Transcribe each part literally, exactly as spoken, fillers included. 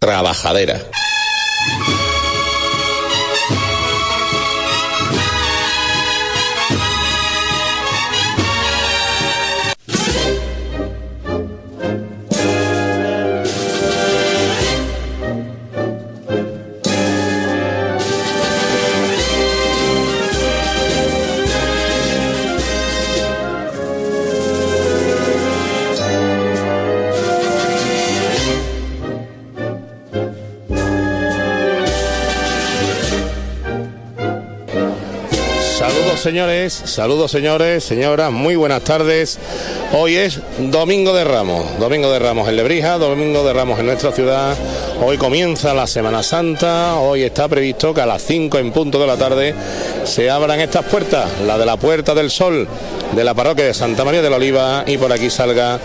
trabajadera. Señores, saludos señores, señoras, muy buenas tardes. Hoy es Domingo de Ramos, Domingo de Ramos en Lebrija, Domingo de Ramos en nuestra ciudad. Hoy comienza la Semana Santa, hoy está previsto que a las cinco en punto de la tarde se abran estas puertas, la de la Puerta del Sol de la parroquia de Santa María de la Oliva, y por aquí salga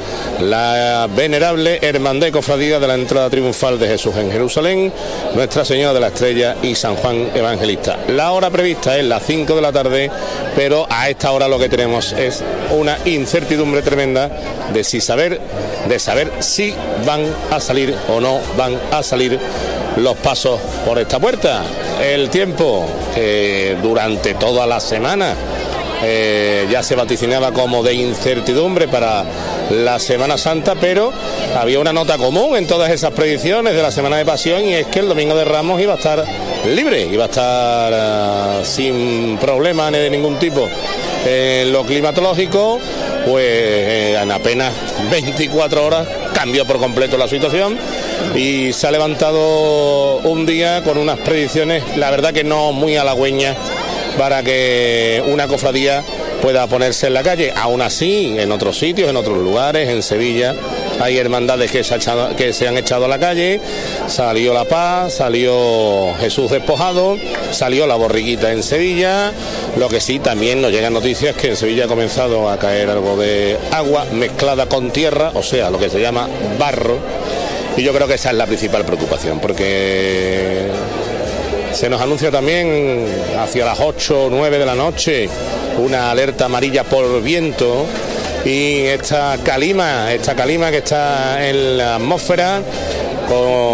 la venerable Hermandad y Cofradía de la entrada triunfal de Jesús en Jerusalén, Nuestra Señora de la Estrella y San Juan Evangelista. La hora prevista es las cinco de la tarde, pero a esta hora lo que tenemos es una incertidumbre tremenda de si saber, de saber si van a salir o no van a salir los pasos por esta puerta. El tiempo que durante toda la semana Eh, ya se vaticinaba como de incertidumbre para la Semana Santa, pero había una nota común en todas esas predicciones de la Semana de Pasión, y es que el Domingo de Ramos iba a estar libre, iba a estar uh, sin problemas de ningún tipo. En eh, lo climatológico, pues eh, en apenas veinticuatro horas cambió por completo la situación y se ha levantado un día con unas predicciones, la verdad que no muy halagüeñas, para que una cofradía pueda ponerse en la calle. Aún así, en otros sitios, en otros lugares, en Sevilla, hay hermandades que se, ha echado, que se han echado a la calle. Salió La Paz, salió Jesús Despojado, salió la Borriquita en Sevilla. Lo que sí, también nos llegan noticias que en Sevilla ha comenzado a caer algo de agua mezclada con tierra, o sea, lo que se llama barro. Y yo creo que esa es la principal preocupación, porque se nos anuncia también hacia las ocho o nueve de la noche una alerta amarilla por viento, y esta calima, esta calima que está en la atmósfera con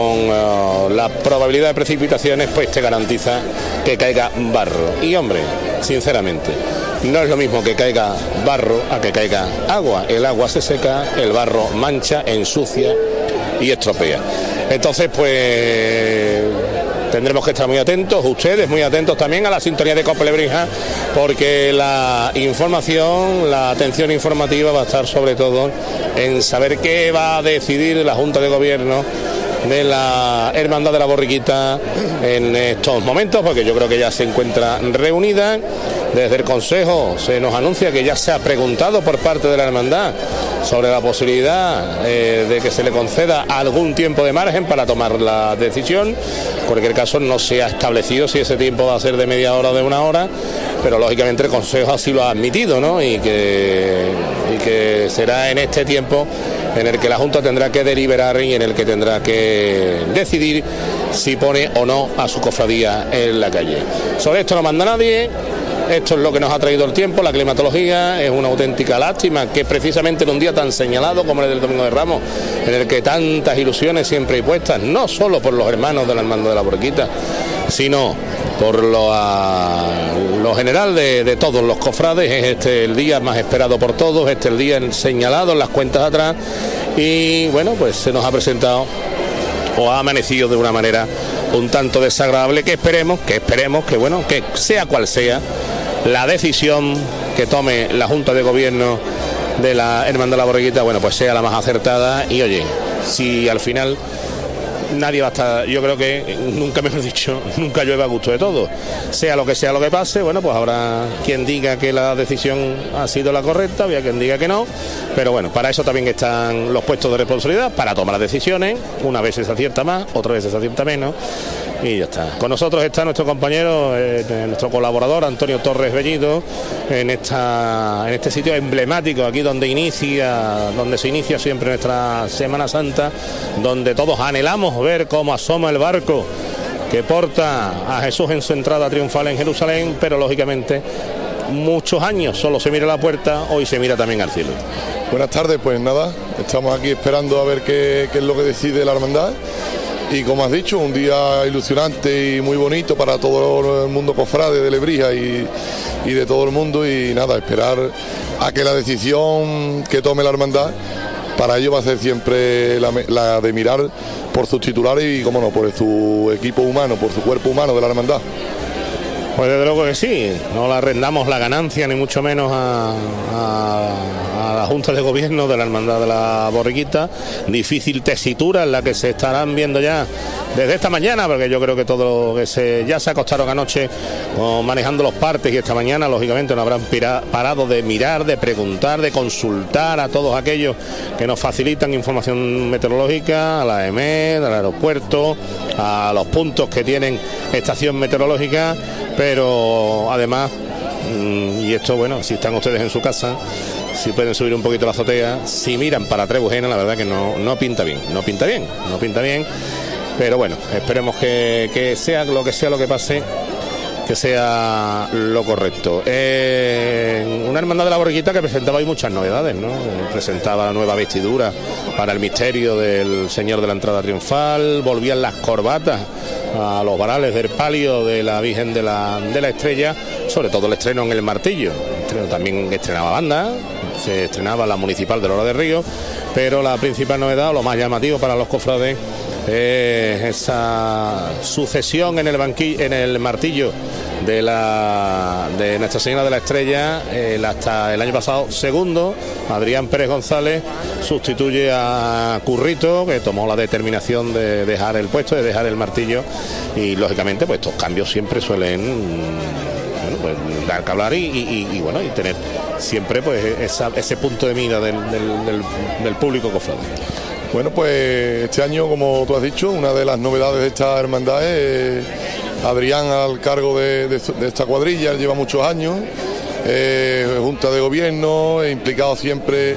uh, la probabilidad de precipitaciones, pues te garantiza que caiga barro. Y hombre, sinceramente, no es lo mismo que caiga barro a que caiga agua. El agua se seca, el barro mancha, ensucia y estropea. Entonces, pues tendremos que estar muy atentos, ustedes muy atentos también a la sintonía de Cope Lebrija, porque la información, la atención informativa va a estar sobre todo en saber qué va a decidir la Junta de Gobierno de la Hermandad de la Borriquita en estos momentos, porque yo creo que ya se encuentra reunida. Desde el Consejo se nos anuncia que ya se ha preguntado por parte de la Hermandad sobre la posibilidad eh, de que se le conceda algún tiempo de margen para tomar la decisión. En cualquier caso, no se ha establecido si ese tiempo va a ser de media hora o de una hora, pero lógicamente el Consejo así lo ha admitido, ¿no? Y que, y que será en este tiempo en el que la Junta tendrá que deliberar y en el que tendrá que decidir si pone o no a su cofradía en la calle. Sobre esto no manda nadie. Esto es lo que nos ha traído el tiempo, la climatología. Es una auténtica lástima que precisamente en un día tan señalado como el del Domingo de Ramos, en el que tantas ilusiones siempre hay puestas, no solo por los hermanos de la Hermandad de la Borriquita, sino por lo, a, lo general de, de todos los cofrades. Es este el día más esperado por todos, este el día señalado en las cuentas atrás, y bueno, pues se nos ha presentado o ha amanecido de una manera un tanto desagradable, que esperemos, que esperemos que bueno, que sea cual sea la decisión que tome la Junta de Gobierno de la Hermandad de la Borriquita, bueno, pues sea la más acertada. Y oye, si al final nadie va a estar, yo creo que, nunca mejor dicho, nunca llueve a gusto de todos. Sea lo que sea lo que pase, bueno, pues habrá quien diga que la decisión ha sido la correcta, había quien diga que no, pero bueno, para eso también están los puestos de responsabilidad, para tomar las decisiones. Una vez se acierta más, otra vez se acierta menos, y ya está. Con nosotros está nuestro compañero, eh, nuestro colaborador Antonio Torres Bellido, en esta en este sitio emblemático, aquí donde inicia, donde se inicia siempre nuestra Semana Santa, donde todos anhelamos ver cómo asoma el barco que porta a Jesús en su entrada triunfal en Jerusalén, pero lógicamente muchos años solo se mira la puerta, hoy se mira también al cielo. Buenas tardes, pues nada, estamos aquí esperando a ver qué, qué es lo que decide la hermandad. y como has dicho, un día ilusionante y muy bonito para todo el mundo cofrade de Lebrija y, y de todo el mundo, y nada, esperar a que la decisión que tome la hermandad, para ello va a ser siempre la, la de mirar por sus titulares y, como no, por su equipo humano, por su cuerpo humano de la hermandad. Pues desde luego que sí, no le arrendamos la ganancia ni mucho menos a, a, a la Junta de Gobierno de la Hermandad de la Borriquita. Difícil tesitura en la que se estarán viendo ya desde esta mañana, porque yo creo que todo lo que se ya se acostaron anoche oh, manejando los partes, y esta mañana lógicamente no habrán pira, parado de mirar, de preguntar, de consultar a todos aquellos que nos facilitan información meteorológica, a la E M E D, al aeropuerto, a los puntos que tienen estación meteorológica. Pero además, y esto, bueno, si están ustedes en su casa, si pueden subir un poquito la azotea, si miran para Trebujena, la verdad que no, no pinta bien, no pinta bien, no pinta bien. Pero bueno, esperemos que, que sea lo que sea lo que pase, que sea lo correcto. Eh, una hermandad de la Borriquita que presentaba hoy muchas novedades, ¿no? Presentaba nueva vestidura para el misterio del Señor de la Entrada Triunfal, volvían las corbatas a los varales del palio de la Virgen de la, de la Estrella, sobre todo el estreno en el Martillo. También estrenaba banda, se estrenaba la Municipal de Lora de Río, pero la principal novedad, o lo más llamativo para los cofrades, es esa sucesión en el banquillo, en el martillo de la de Nuestra Señora de la Estrella. El, hasta el año pasado segundo, Adrián Pérez González sustituye a Currito, que tomó la determinación de dejar el puesto, de dejar el martillo, y lógicamente pues estos cambios siempre suelen, bueno, pues dar que hablar y, y, y, y bueno, y tener siempre pues esa, ese punto de mira del, del, del, del público cofrade. Bueno, pues este año, como tú has dicho, una de las novedades de esta hermandad es Adrián al cargo de, de, de esta cuadrilla. Él lleva muchos años, eh, Junta de Gobierno, implicado siempre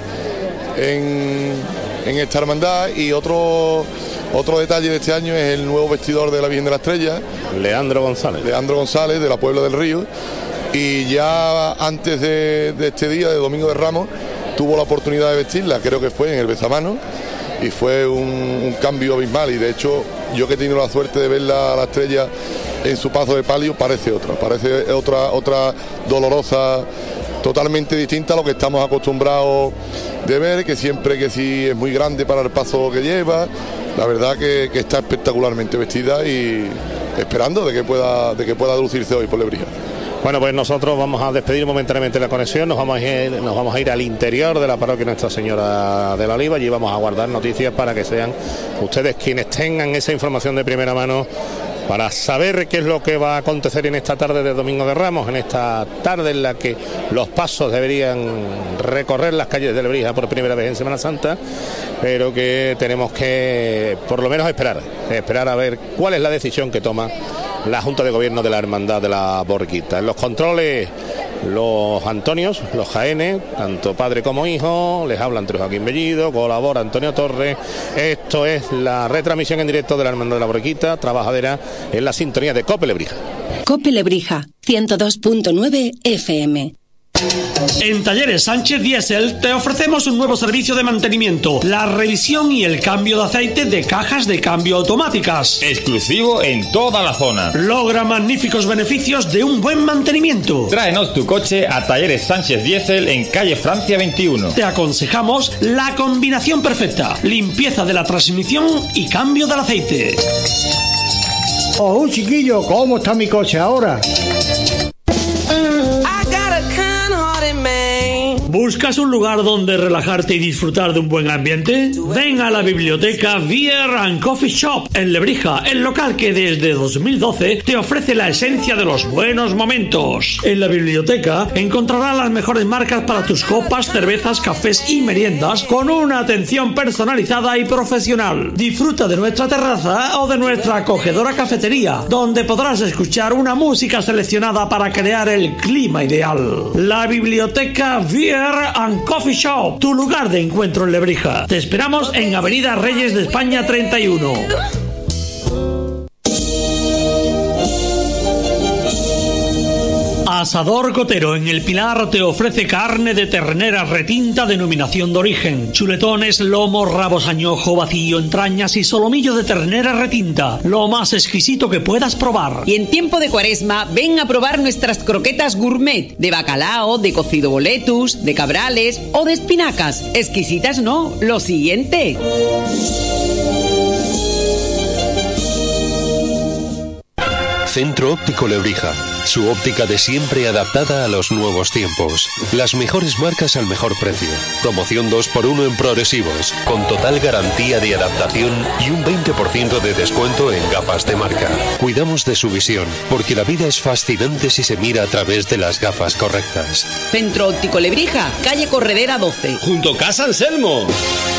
en, en esta hermandad. Y otro, otro detalle de este año es el nuevo vestidor de la Virgen de la Estrella, Leandro González. Leandro González, de la Puebla del Río. Y ya antes de, de este día, de Domingo de Ramos, tuvo la oportunidad de vestirla, creo que fue en el Bezamano, y fue un, un cambio abismal. Y de hecho, yo que he tenido la suerte de verla a la Estrella en su paso de palio, parece otra, parece otra, otra dolorosa, totalmente distinta a lo que estamos acostumbrados de ver, que siempre que sí es muy grande para el paso que lleva. La verdad que, que está espectacularmente vestida, y esperando de que pueda, de que pueda lucirse hoy por Lebrija. Bueno, pues nosotros vamos a despedir momentáneamente la conexión, nos vamos a ir, nos vamos a ir al interior de la parroquia Nuestra Señora de la Oliva. Allí vamos a guardar noticias para que sean ustedes quienes tengan esa información de primera mano para saber qué es lo que va a acontecer en esta tarde de Domingo de Ramos, en esta tarde en la que los pasos deberían recorrer las calles de Lebrija por primera vez en Semana Santa, pero que tenemos que por lo menos esperar, esperar a ver cuál es la decisión que toma la Junta de Gobierno de la Hermandad de la Borriquita. En los controles, los Antonios, los Jaénes, tanto padre como hijo, les habla Antonio Joaquín Bellido, colabora Antonio Torres. Esto es la retransmisión en directo de la Hermandad de la Borriquita, trabajadera en la sintonía de COPE Lebrija. COPE Lebrija, ciento dos punto nueve F M. En Talleres Sánchez Diesel te ofrecemos un nuevo servicio de mantenimiento, la revisión y el cambio de aceite de cajas de cambio automáticas. Exclusivo en toda la zona. Logra magníficos beneficios de un buen mantenimiento. Tráenos tu coche a Talleres Sánchez Diesel en calle Francia veintiuno. Te aconsejamos la combinación perfecta: limpieza de la transmisión y cambio del aceite. Oh, chiquillo, ¿cómo está mi coche ahora? ¿Buscas un lugar donde relajarte y disfrutar de un buen ambiente? Ven a la biblioteca Beer and Coffee Shop en Lebrija, el local que desde dos mil doce te ofrece la esencia de los buenos momentos. En la biblioteca encontrarás las mejores marcas para tus copas, cervezas, cafés y meriendas, con una atención personalizada y profesional. Disfruta de nuestra terraza o de nuestra acogedora cafetería, donde podrás escuchar una música seleccionada para crear el clima ideal. La biblioteca Beer and Coffee Shop, tu lugar de encuentro en Lebrija. Te esperamos en Avenida Reyes de España treinta y uno. Asador Cotero en El Pilar te ofrece carne de ternera retinta denominación de origen, chuletones, lomos, rabos añojo, vacío, entrañas y solomillo de ternera retinta, lo más exquisito que puedas probar. Y en tiempo de Cuaresma, ven a probar nuestras croquetas gourmet de bacalao, de cocido boletus, de cabrales o de espinacas. Exquisitas no, lo siguiente. Centro Óptico Lebrija. Su óptica de siempre adaptada a los nuevos tiempos. Las mejores marcas al mejor precio. Promoción dos por uno en progresivos. Con total garantía de adaptación y un veinte por ciento de descuento en gafas de marca. Cuidamos de su visión, porque la vida es fascinante si se mira a través de las gafas correctas. Centro Óptico Lebrija, calle Corredera doce. Junto a Casa Anselmo.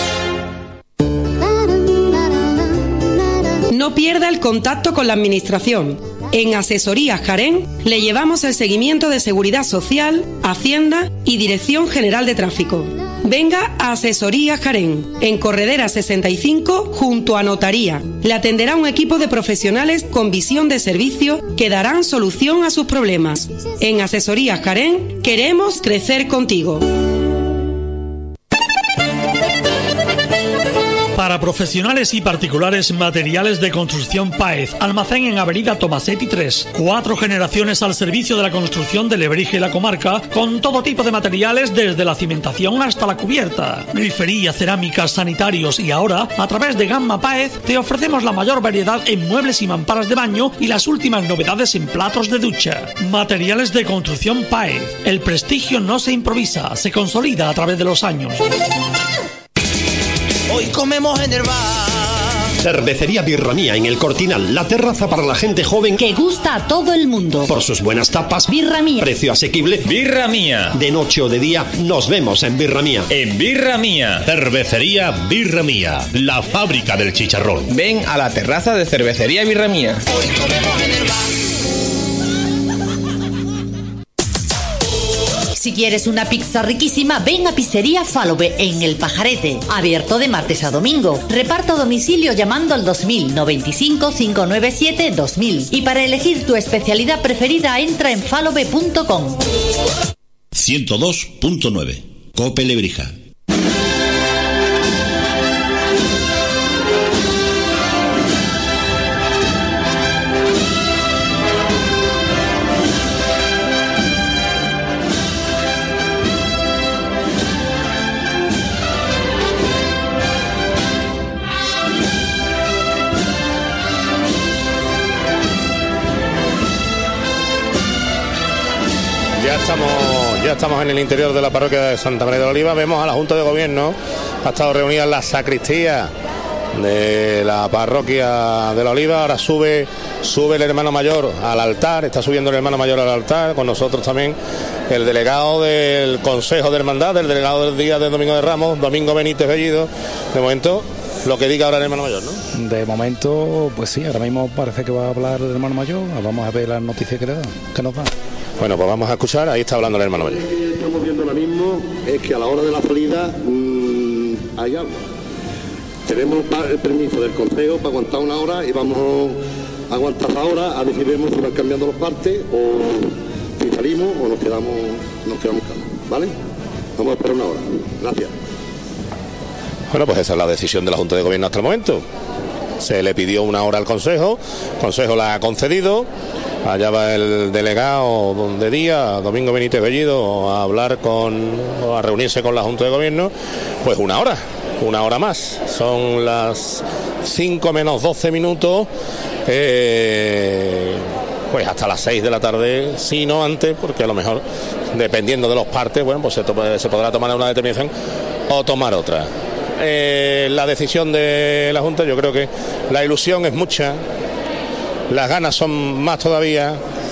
No pierda el contacto con la administración. En Asesorías Jarén le llevamos el seguimiento de Seguridad Social, Hacienda y Dirección General de Tráfico. Venga a Asesorías Jarén, en Corredera sesenta y cinco, junto a Notaría. Le atenderá un equipo de profesionales con visión de servicio que darán solución a sus problemas. En Asesorías Jarén queremos crecer contigo. Para profesionales y particulares, materiales de construcción Páez. Almacén en Avenida Tomasetti tres. Cuatro generaciones al servicio de la construcción de Lebrija y la comarca, con todo tipo de materiales desde la cimentación hasta la cubierta. Grifería, cerámicas, sanitarios y ahora, a través de Gamma Páez, te ofrecemos la mayor variedad en muebles y mamparas de baño y las últimas novedades en platos de ducha. Materiales de construcción Páez. El prestigio no se improvisa, se consolida a través de los años. Hoy comemos en el bar. Cervecería Birra Mía en El Cortinal, la terraza para la gente joven que gusta a todo el mundo. Por sus buenas tapas, Birra Mía. Precio asequible, Birra Mía. De noche o de día, nos vemos en Birra Mía. En Birra Mía. Cervecería Birra Mía, la fábrica del chicharrón. Ven a la terraza de Cervecería Birra Mía. Hoy comemos en el bar. Si quieres una pizza riquísima, ven a Pizzería Falove en El Pajarete. Abierto de martes a domingo. Reparto a domicilio llamando al dos mil noventa y cinco, cinco nueve siete, dos mil. Y para elegir tu especialidad preferida, entra en falove punto com. ciento dos punto nueve. Cope Lebrija. Ya estamos, ya estamos en el interior de la parroquia de Santa María de la Oliva. Vemos a la Junta de Gobierno, ha estado reunida en la sacristía de la parroquia de la Oliva. Ahora sube, sube el hermano mayor al altar, está subiendo el hermano mayor al altar, con nosotros también el delegado del Consejo de Hermandad, el delegado del día del Domingo de Ramos, Domingo Benítez Bellido. De momento, lo que diga ahora el hermano mayor, ¿no? De momento, pues sí, ahora mismo parece que va a hablar el hermano mayor. Vamos a ver las noticias que, le da, que nos da. Bueno, pues vamos a escuchar, ahí está hablando el hermano mayor. Lo que estamos viendo ahora mismo es que a la hora de la salida mmm, hay agua. Tenemos el permiso del consejo para aguantar una hora y vamos a aguantar la hora, a decidimos si van cambiando los partes o si salimos o nos quedamos, nos quedamos calmos, ¿vale? Vamos a esperar una hora. Gracias. Bueno, pues esa es la decisión de la Junta de Gobierno hasta el momento. Se le pidió una hora al Consejo, el Consejo la ha concedido. Allá va el delegado de día, Domingo Benítez Bellido, a hablar con, o a reunirse con la Junta de Gobierno, pues una hora, una hora más. Son las cinco menos doce minutos, eh, pues hasta las seis de la tarde, si no antes, porque a lo mejor, dependiendo de los partes, bueno, pues se, to- se podrá tomar una determinación o tomar otra. Eh, la decisión de la Junta, yo creo que la ilusión es mucha, las ganas son más todavía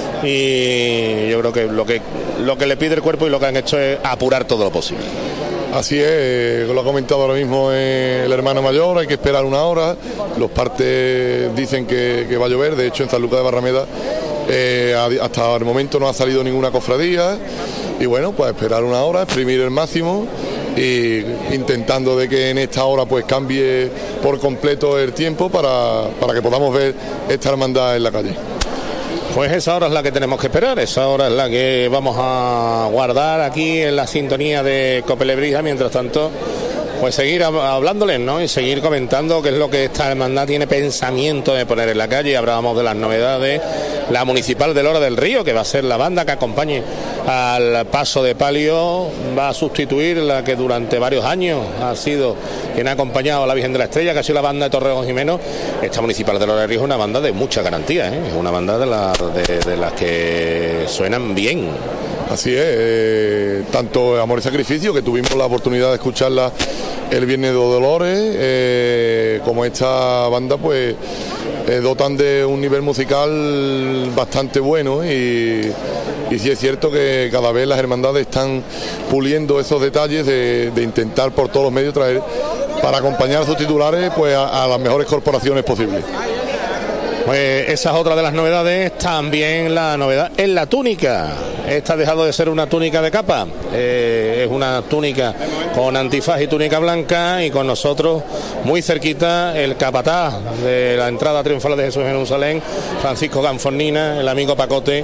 y yo creo que lo que lo que le pide el cuerpo y lo que han hecho es apurar todo lo posible. Así es, lo ha comentado ahora mismo el hermano mayor, hay que esperar una hora, los partes dicen que, que va a llover, de hecho en San Lucas de Barrameda eh, hasta el momento no ha salido ninguna cofradía y bueno, pues esperar una hora, exprimir el máximo y intentando de que en esta hora pues cambie por completo el tiempo para, para que podamos ver esta hermandad en la calle. Pues esa hora es la que tenemos que esperar, esa hora es la que vamos a guardar aquí en la sintonía de Cope Lebrija. Mientras tanto, pues seguir hablándoles, ¿no? Y seguir comentando qué es lo que esta hermandad tiene pensamiento de poner en la calle. Hablábamos de las novedades, la municipal de Lora del Río, que va a ser la banda que acompañe al paso de palio, va a sustituir la que durante varios años ha sido quien ha acompañado a la Virgen de la Estrella, que ha sido la banda de Torrejón Jimeno. Esta municipal de Lora del Río es una banda de mucha garantía, ¿eh? Es una banda de, la, de, de las que suenan bien. Así es, eh, tanto Amor y Sacrificio, que tuvimos la oportunidad de escucharla el Viernes de Dolores, eh, como esta banda, pues eh, dotan de un nivel musical bastante bueno, y, y sí es cierto que cada vez las hermandades están puliendo esos detalles de, de intentar por todos los medios traer para acompañar a sus titulares pues a, a las mejores corporaciones posibles. Pues esa es otra de las novedades. También la novedad en la túnica. Esta ha dejado de ser una túnica de capa, eh, es una túnica con antifaz y túnica blanca, y con nosotros muy cerquita el capataz de la entrada triunfal de Jesús en Jerusalén, Francisco Ganfornina, el amigo Pacote,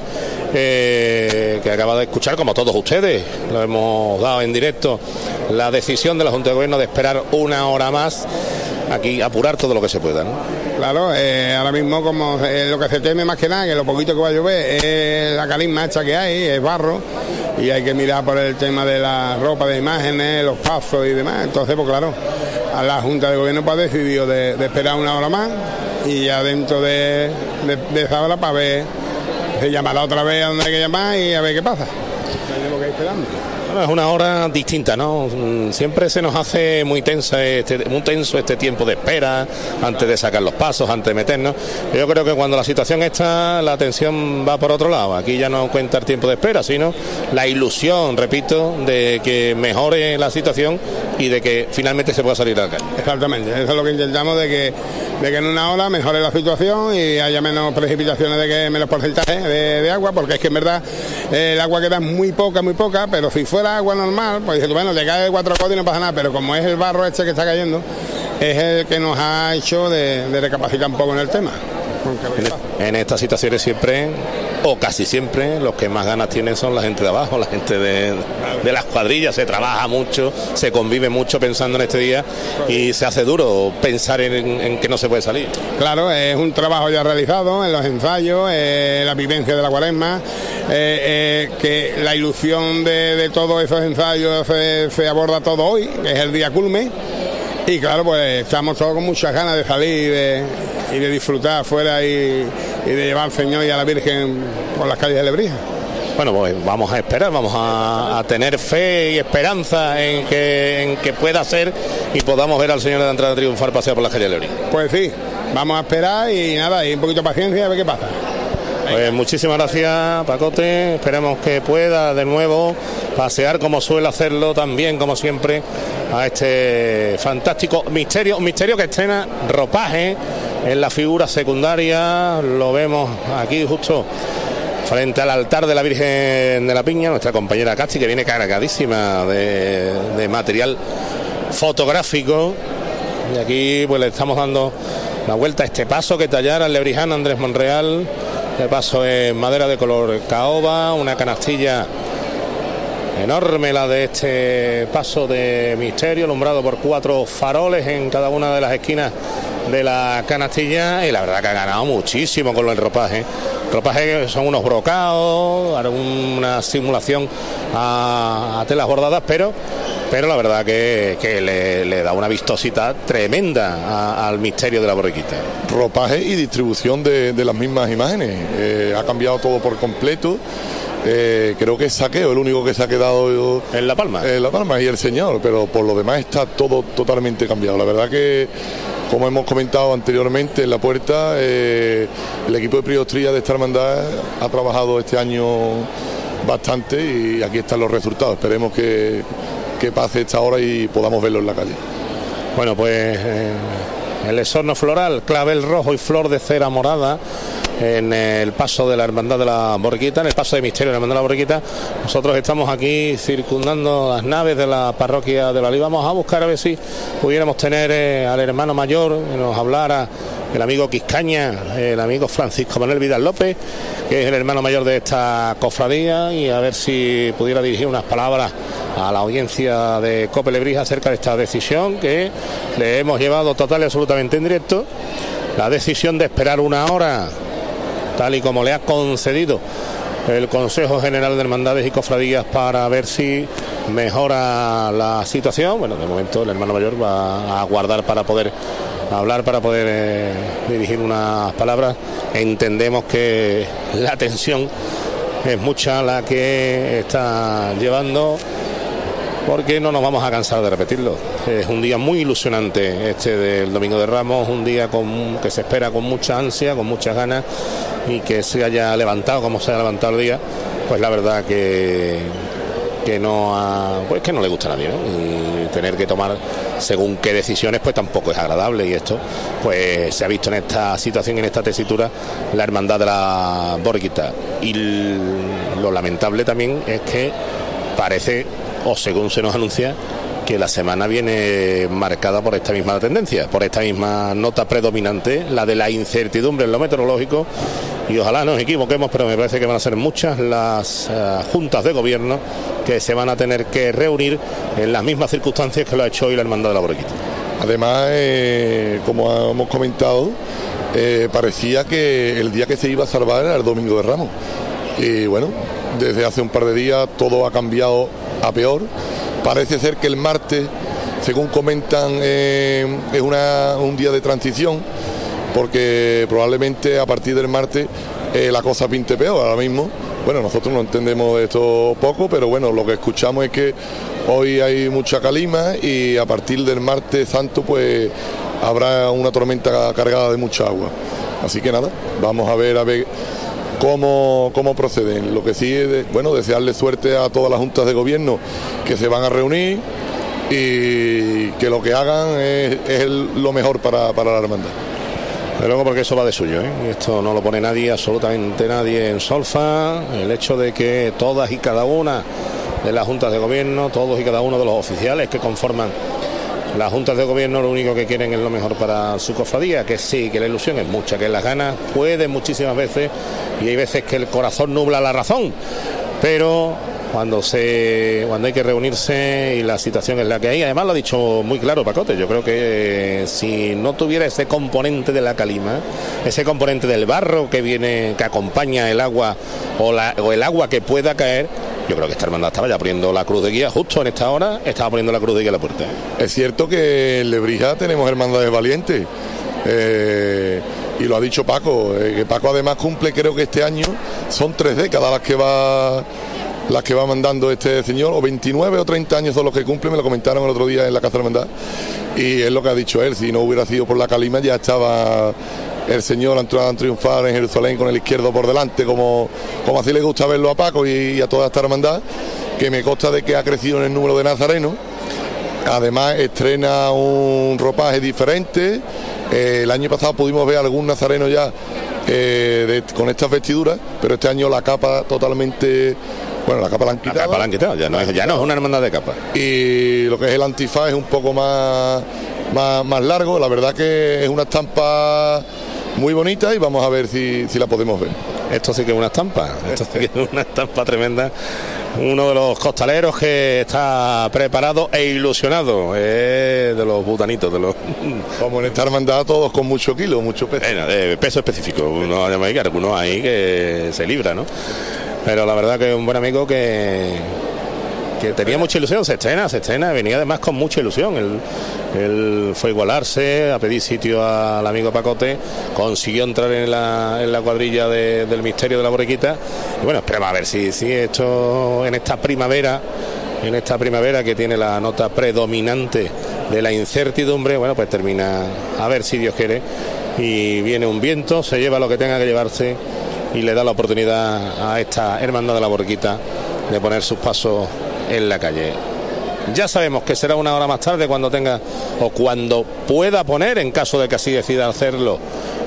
eh, que acaba de escuchar, como todos ustedes, lo hemos dado en directo, la decisión de la Junta de Gobierno de esperar una hora más, aquí apurar todo lo que se pueda, ¿no? Claro, eh, ahora mismo como eh, lo que se teme más que nada, que lo poquito que va a llover es la carisma hecha que hay, es barro, y hay que mirar por el tema de la ropa de imágenes, los pasos y demás. Entonces, pues claro, a la Junta de Gobierno pues, ha decidido de, de esperar una hora más, y ya dentro de, de, de esa hora para ver, se llamará otra vez a donde hay que llamar y a ver qué pasa. Tenemos que ir esperando. Bueno, es una hora distinta, ¿no? Siempre se nos hace muy tensa este, muy tenso este tiempo de espera, antes de sacar los pasos, antes de meternos. Yo creo que cuando la situación está, la tensión va por otro lado. Aquí ya no cuenta el tiempo de espera, sino la ilusión, repito, de que mejore la situación y de que finalmente se pueda salir a la calle. Exactamente, eso es lo que intentamos, de que, de que en una hora mejore la situación y haya menos precipitaciones, de que menos porcentaje de, de agua, porque es que en verdad eh, el agua queda muy poca, muy poca, pero si fuera agua normal, pues dices, bueno, te cae de cuatro codos y no pasa nada, pero como es el barro este que está cayendo, es el que nos ha hecho de, de recapacitar un poco en el tema. En, en estas situaciones siempre, o casi siempre, los que más ganas tienen son la gente de abajo, la gente de, de las cuadrillas. Se trabaja mucho, se convive mucho pensando en este día, y se hace duro pensar en, en que no se puede salir. Claro, es un trabajo ya realizado en los ensayos, eh, la vivencia de la Cuaresma, eh, eh, que la ilusión de, de todos esos ensayos se, se aborda todo hoy, que es el día culme, y claro, pues estamos todos con muchas ganas de salir y de, y de disfrutar afuera y, y de llevar al Señor y a la Virgen por las calles de Lebrija. Bueno, pues vamos a esperar, vamos a, a tener fe y esperanza en que, en que pueda ser y podamos ver al Señor de la entrada triunfal pasear por las calles de Lebrija. Pues sí, vamos a esperar y nada, y un poquito de paciencia a ver qué pasa. Pues muchísimas gracias, Pacote. Esperemos que pueda de nuevo pasear como suele hacerlo también, como siempre, a este fantástico misterio, misterio que estrena ropaje en la figura secundaria. Lo vemos aquí justo frente al altar de la Virgen de la Piña, nuestra compañera Casti, que viene cargadísima de, de material fotográfico. Y aquí pues le estamos dando la vuelta a este paso que tallara el lebrijano Andrés Monreal. El paso en madera de color caoba, una canastilla enorme la de este paso de misterio, alumbrado por cuatro faroles en cada una de las esquinas de la canastilla, y la verdad que ha ganado muchísimo con el ropaje. Ropaje son unos brocados, una simulación a, a telas bordadas, pero pero la verdad que, que le, le da una vistosidad tremenda a, al misterio de la borriquita. Ropaje y distribución de, de las mismas imágenes, eh, ha cambiado todo por completo. Eh, creo que es Saqueo el único que se ha quedado en La Palma, en La Palma y el Señor, pero por lo demás está todo totalmente cambiado. La verdad que, como hemos comentado anteriormente en la puerta, eh, el equipo de Priostría de esta hermandad ha trabajado este año bastante, y aquí están los resultados. Esperemos que, que pase esta hora y podamos verlo en la calle. Bueno, pues eh, el esorno floral, clavel rojo y flor de cera morada, en el paso de la Hermandad de la Borriquita, en el paso de misterio de la Hermandad de la Borriquita. Nosotros estamos aquí circundando las naves de la parroquia de la Oliva. Vamos a buscar a ver si pudiéramos tener eh, al hermano mayor que nos hablara, el amigo Quiscaña, el amigo Francisco Manuel Vidal López, que es el hermano mayor de esta cofradía, y a ver si pudiera dirigir unas palabras a la audiencia de Cope Lebrija acerca de esta decisión que le hemos llevado total y absolutamente en directo. La decisión de esperar una hora, tal y como le ha concedido el Consejo General de Hermandades y Cofradías, para ver si mejora la situación. Bueno, de momento el hermano mayor va a aguardar para poder hablar, para poder eh, dirigir unas palabras. Entendemos que la tensión es mucha la que está llevando, porque no nos vamos a cansar de repetirlo. Es un día muy ilusionante este del Domingo de Ramos, un día con, que se espera con mucha ansia, con muchas ganas, y que se haya levantado como se ha levantado el día, pues la verdad que que no ha, pues que no le gusta a nadie, ¿no? Y tener que tomar según qué decisiones pues tampoco es agradable, y esto pues se ha visto en esta situación, en esta tesitura, la Hermandad de la Borriquita. Y lo lamentable también es que parece, o según se nos anuncia, que la semana viene marcada por esta misma tendencia, por esta misma nota predominante, la de la incertidumbre en lo meteorológico. Y ojalá nos equivoquemos, pero me parece que van a ser muchas las uh, juntas de gobierno que se van a tener que reunir en las mismas circunstancias que lo ha hecho hoy la Hermandad de la Borriquita. Además, eh, como hemos comentado, eh, parecía que el día que se iba a salvar era el Domingo de Ramos. Y bueno, desde hace un par de días todo ha cambiado a peor. Parece ser que el martes, según comentan, eh, es una, un día de transición, porque probablemente a partir del martes eh, la cosa pinte peor. Ahora mismo, bueno, nosotros no entendemos esto poco, pero bueno, lo que escuchamos es que hoy hay mucha calima y a partir del martes santo pues habrá una tormenta cargada de mucha agua. Así que nada, vamos a ver a ver cómo, cómo proceden. Lo que sí es, bueno, desearle suerte a todas las juntas de gobierno que se van a reunir y que lo que hagan es, es el, lo mejor para, para la hermandad. De luego, porque eso va de suyo, ¿eh? Y esto no lo pone nadie, absolutamente nadie en solfa. El hecho de que todas y cada una de las juntas de gobierno, todos y cada uno de los oficiales que conforman las juntas de gobierno, lo único que quieren es lo mejor para su cofradía, que sí, que la ilusión es mucha, que las ganas pueden muchísimas veces, y hay veces que el corazón nubla la razón, pero cuando se cuando hay que reunirse y la situación es la que hay, además lo ha dicho muy claro Pacote, yo creo que eh, si no tuviera ese componente de la calima, ese componente del barro que viene, que acompaña el agua o, la, o el agua que pueda caer, yo creo que esta hermandad estaba ya poniendo la cruz de guía, justo en esta hora estaba poniendo la cruz de guía a la puerta. Es cierto que en Lebrija tenemos hermandades valientes, eh, y lo ha dicho Paco, eh, que Paco además cumple, creo que este año son tres décadas las que va las que va mandando este señor, o veintinueve o treinta años son los que cumple, me lo comentaron el otro día en la Casa de Hermandad, y es lo que ha dicho él, si no hubiera sido por la calima ya estaba el señor entrado a triunfar en Jerusalén con el izquierdo por delante, como, como así le gusta verlo a Paco y, y a toda esta hermandad, que me consta de que ha crecido en el número de nazarenos. Además estrena un ropaje diferente. Eh, el año pasado pudimos ver algún nazareno ya eh, de, con estas vestiduras, pero este año la capa totalmente, bueno, la capa la han quitado. La capa la han quitado, ya no es, ya no es una hermandad de capa. Y lo que es el antifaz es un poco más, más, más largo. La verdad que es una estampa muy bonita y vamos a ver si, si la podemos ver. Esto sí que es una estampa, esto sí que es una estampa tremenda. Uno de los costaleros que está preparado e ilusionado, eh, de los butanitos, de los... Como en esta hermandad todos con mucho kilo, mucho peso. Bueno, de peso específico, uno, uno ahí que se libra, ¿no? Pero la verdad que es un buen amigo que... que tenía mucha ilusión, se estrena, se estrena, venía además con mucha ilusión. Él, él fue a igualarse, a pedir sitio al amigo Pacote, consiguió entrar en la, en la cuadrilla de, del misterio de la Borriquita. Y bueno, esperamos a ver si, si esto en esta primavera, en esta primavera que tiene la nota predominante de la incertidumbre, bueno, pues termina, a ver si Dios quiere, y viene un viento, se lleva lo que tenga que llevarse y le da la oportunidad a esta hermandad de la Borriquita de poner sus pasos en la calle. Ya sabemos que será una hora más tarde cuando tenga o cuando pueda poner, en caso de que así decida hacerlo,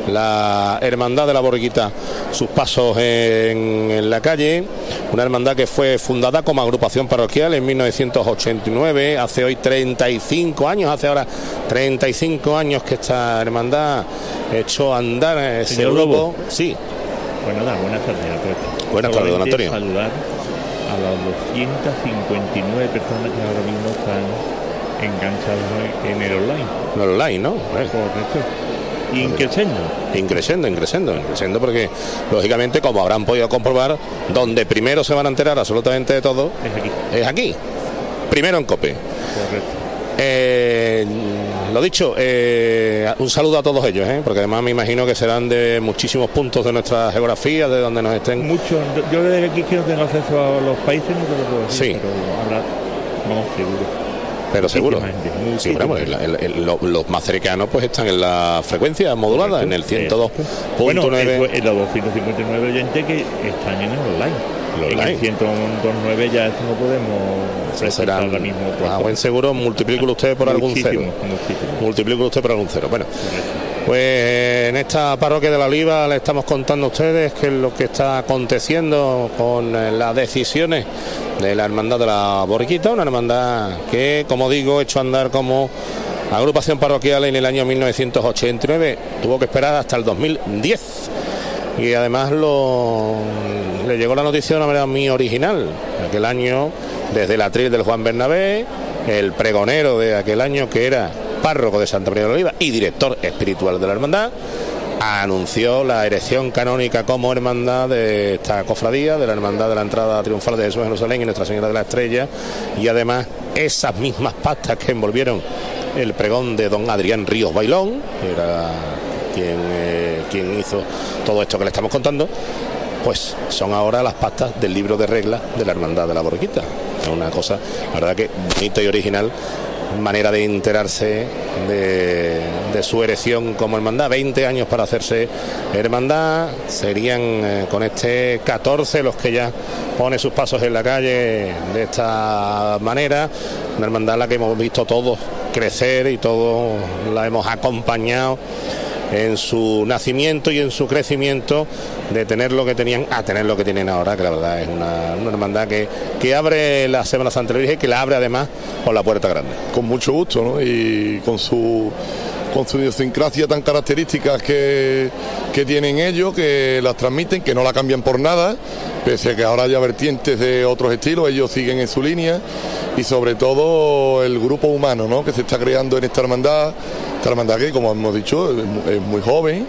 la hermandad de la Borriquita sus pasos en, en la calle, una hermandad que fue fundada como agrupación parroquial en mil novecientos ochenta y nueve, hace hoy treinta y cinco años, hace ahora treinta y cinco años que esta hermandad echó a andar ese Señor grupo. Lobo. Sí. Bueno, nada, buenas tardes, Alberto. Buenas tardes, don Antonio. Saludar a las doscientas cincuenta y nueve personas que ahora mismo están enganchadas en el online. En el online, ¿no? Correcto. Increscendo. Increscendo, increscendo, increscendo, porque lógicamente, como habrán podido comprobar, donde primero se van a enterar absolutamente de todo es aquí. Es aquí. Primero en COPE. Correcto. Eh, lo dicho, eh, un saludo a todos ellos, ¿eh? Porque además me imagino que serán de muchísimos puntos de nuestra geografía, de donde nos estén. Muchos. Yo desde aquí que no tengo acceso a los países, no te lo puedo decir, sí. Pero habrá, vamos, seguro. Pero seguro, gente, sí, pero el, el, el, lo, los más cercanos pues están en la frecuencia modulada, correcto, en el ciento dos punto nueve. Bueno, en los doscientos cincuenta y nueve oyentes que están en el online. Lo en online. El ciento dos punto nueve ya esto no podemos será ahora mismo. A buen seguro, multiplíquelo usted por algún cero. Multiplíquelo usted por algún cero. Bueno, pues en esta parroquia de la Oliva le estamos contando a ustedes qué es lo que está aconteciendo con las decisiones de la hermandad de la Borriquita, una hermandad que, como digo, echó a andar como agrupación parroquial en el año mil novecientos ochenta y nueve, tuvo que esperar hasta el dos mil diez y además lo le llegó la noticia de una manera muy original. Aquel año, desde el atril del Juan Bernabé, el pregonero de aquel año, que era párroco de Santa María de la Oliva y director espiritual de la hermandad, anunció la erección canónica como hermandad de esta cofradía, de la hermandad de la entrada triunfal de Jesús en Jerusalén y Nuestra Señora de la Estrella, y además esas mismas pastas que envolvieron el pregón de don Adrián Ríos Bailón, que era quien, eh, quien hizo todo esto que le estamos contando, pues son ahora las pastas del libro de reglas de la hermandad de la Borriquita. Es una cosa, la verdad, que bonita y original manera de enterarse de, de su erección como hermandad. veinte años para hacerse hermandad, serían eh, con este catorce los que ya pone sus pasos en la calle de esta manera, una hermandad a la que hemos visto todos crecer y todos la hemos acompañado en su nacimiento y en su crecimiento, de tener lo que tenían a tener lo que tienen ahora, que la verdad es una, una hermandad que, que abre la Semana Santa de la Virgen y que la abre además por la puerta grande. Con mucho gusto, ¿no? Y con su con su idiosincrasia tan características que, que tienen ellos, que las transmiten, que no la cambian por nada, pese a que ahora haya vertientes de otros estilos, ellos siguen en su línea, y sobre todo el grupo humano, ¿no?, que se está creando en esta hermandad, esta hermandad que, como hemos dicho, es muy joven.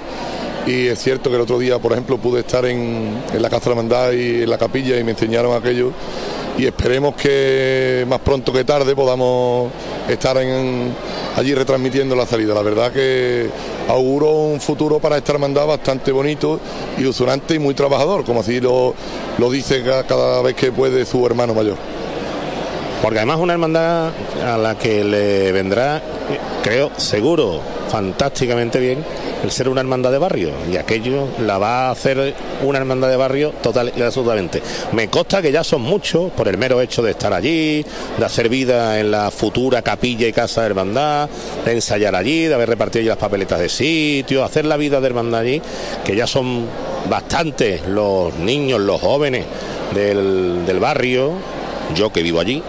Y es cierto que el otro día, por ejemplo, pude estar en, en la Casa de la Hermandad y en la capilla y me enseñaron aquello, y esperemos que más pronto que tarde podamos estar en, allí retransmitiendo la salida. La verdad que auguro un futuro para esta hermandad bastante bonito, ilusionante y muy trabajador, como así lo, lo dice cada vez que puede su hermano mayor. Porque además una hermandad a la que le vendrá, creo, seguro, fantásticamente bien el ser una hermandad de barrio, y aquello la va a hacer una hermandad de barrio total y absolutamente. Me consta que ya son muchos por el mero hecho de estar allí, de hacer vida en la futura capilla y casa de hermandad, de ensayar allí, de haber repartido allí las papeletas de sitio, hacer la vida de hermandad allí, que ya son bastantes los niños, los jóvenes del, del barrio, yo que vivo allí,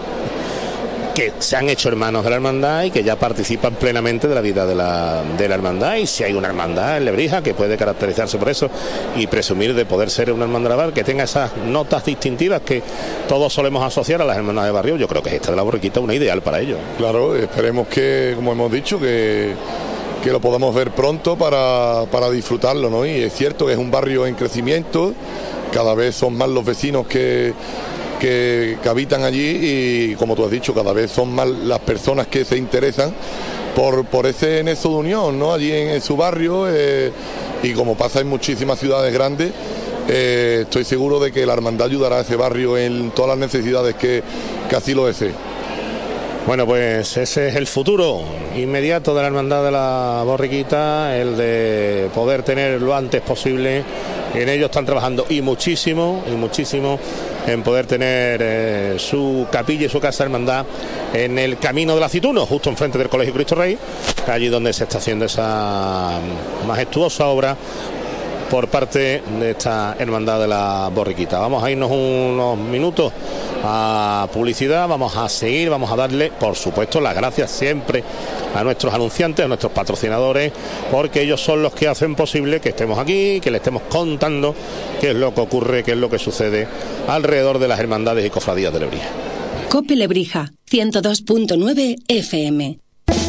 que se han hecho hermanos de la hermandad y que ya participan plenamente de la vida de la, de la hermandad. Y si hay una hermandad en Lebrija que puede caracterizarse por eso y presumir de poder ser una hermandad de barrio, que tenga esas notas distintivas que todos solemos asociar a las hermandades de barrio, yo creo que esta de la Borriquita es una ideal para ello. Claro, esperemos que, como hemos dicho, que, que lo podamos ver pronto para, para disfrutarlo, ¿no? Y es cierto que es un barrio en crecimiento, cada vez son más los vecinos que Que, que habitan allí, y como tú has dicho, cada vez son más las personas que se interesan por, por ese nexo de unión, ¿no?, allí en, en su barrio, eh, y como pasa en muchísimas ciudades grandes, eh, estoy seguro de que la hermandad ayudará a ese barrio en todas las necesidades que, que así lo desee. Bueno, pues ese es el futuro inmediato de la hermandad de la Borriquita, el de poder tener lo antes posible. En ello están trabajando y muchísimo, y muchísimo en poder tener eh, su capilla y su casa de hermandad en el Camino del Aceituno, justo enfrente del Colegio Cristo Rey, allí donde se está haciendo esa majestuosa obra por parte de esta hermandad de la borriquita. Vamos a irnos unos minutos a publicidad, vamos a seguir, vamos a darle, por supuesto, las gracias siempre a nuestros anunciantes, a nuestros patrocinadores, porque ellos son los que hacen posible que estemos aquí, que le estemos contando qué es lo que ocurre, qué es lo que sucede alrededor de las hermandades y cofradías de Lebrija. Cope Lebrija, ciento dos punto nueve F M.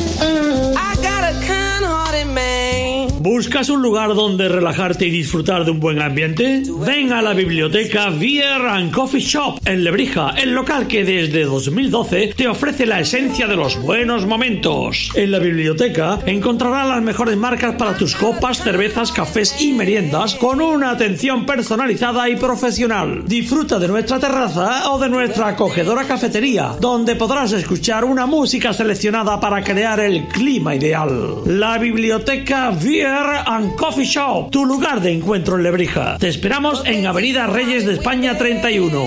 ¿Buscas un lugar donde relajarte y disfrutar de un buen ambiente? Ven a la biblioteca Beer and Coffee Shop en Lebrija, el local que desde dos mil doce te ofrece la esencia de los buenos momentos. En la biblioteca encontrarás las mejores marcas para tus copas, cervezas, cafés y meriendas con una atención personalizada y profesional. Disfruta de nuestra terraza o de nuestra acogedora cafetería, donde podrás escuchar una música seleccionada para crear el clima ideal. La biblioteca Beer and Coffee Shop, tu lugar de encuentro en Lebrija. Te esperamos en Avenida Reyes de España treinta y uno.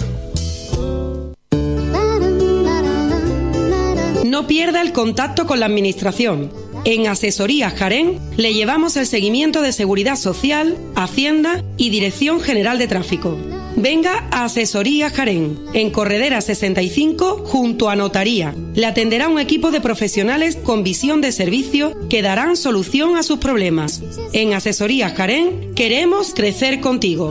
No pierda el contacto con la administración. En Asesorías Jaén le llevamos el seguimiento de Seguridad Social, Hacienda y Dirección General de Tráfico. Venga a Asesorías Jaén, en Corredera sesenta y cinco, junto a Notaría. Le atenderá un equipo de profesionales con visión de servicio que darán solución a sus problemas. En Asesorías Jaén queremos crecer contigo.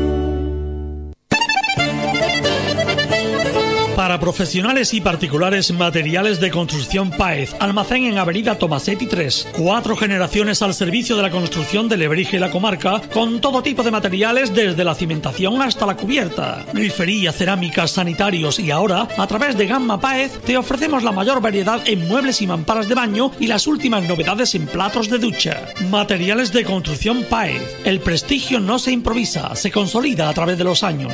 Para profesionales y particulares, materiales de construcción Páez. Almacén en Avenida Tomasetti tres. Cuatro generaciones al servicio de la construcción de Lebrija y la comarca, con todo tipo de materiales desde la cimentación hasta la cubierta. Grifería, cerámicas, sanitarios y ahora, a través de Gamma Páez, te ofrecemos la mayor variedad en muebles y mamparas de baño y las últimas novedades en platos de ducha. Materiales de construcción Páez. El prestigio no se improvisa, se consolida a través de los años.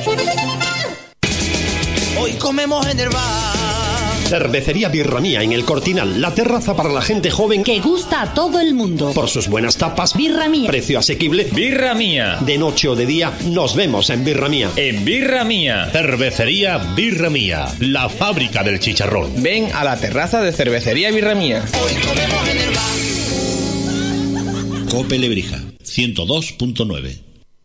Hoy comemos en el bar. Cervecería Birra Mía en el Cortinal, la terraza para la gente joven que gusta a todo el mundo. Por sus buenas tapas, Birra Mía. Precio asequible, Birra Mía. De noche o de día, nos vemos en Birra Mía. En Birra Mía. Cervecería Birra Mía, la fábrica del chicharrón. Ven a la terraza de Cervecería Birra Mía. Hoy comemos en el bar. Cope Lebrija, ciento dos punto nueve.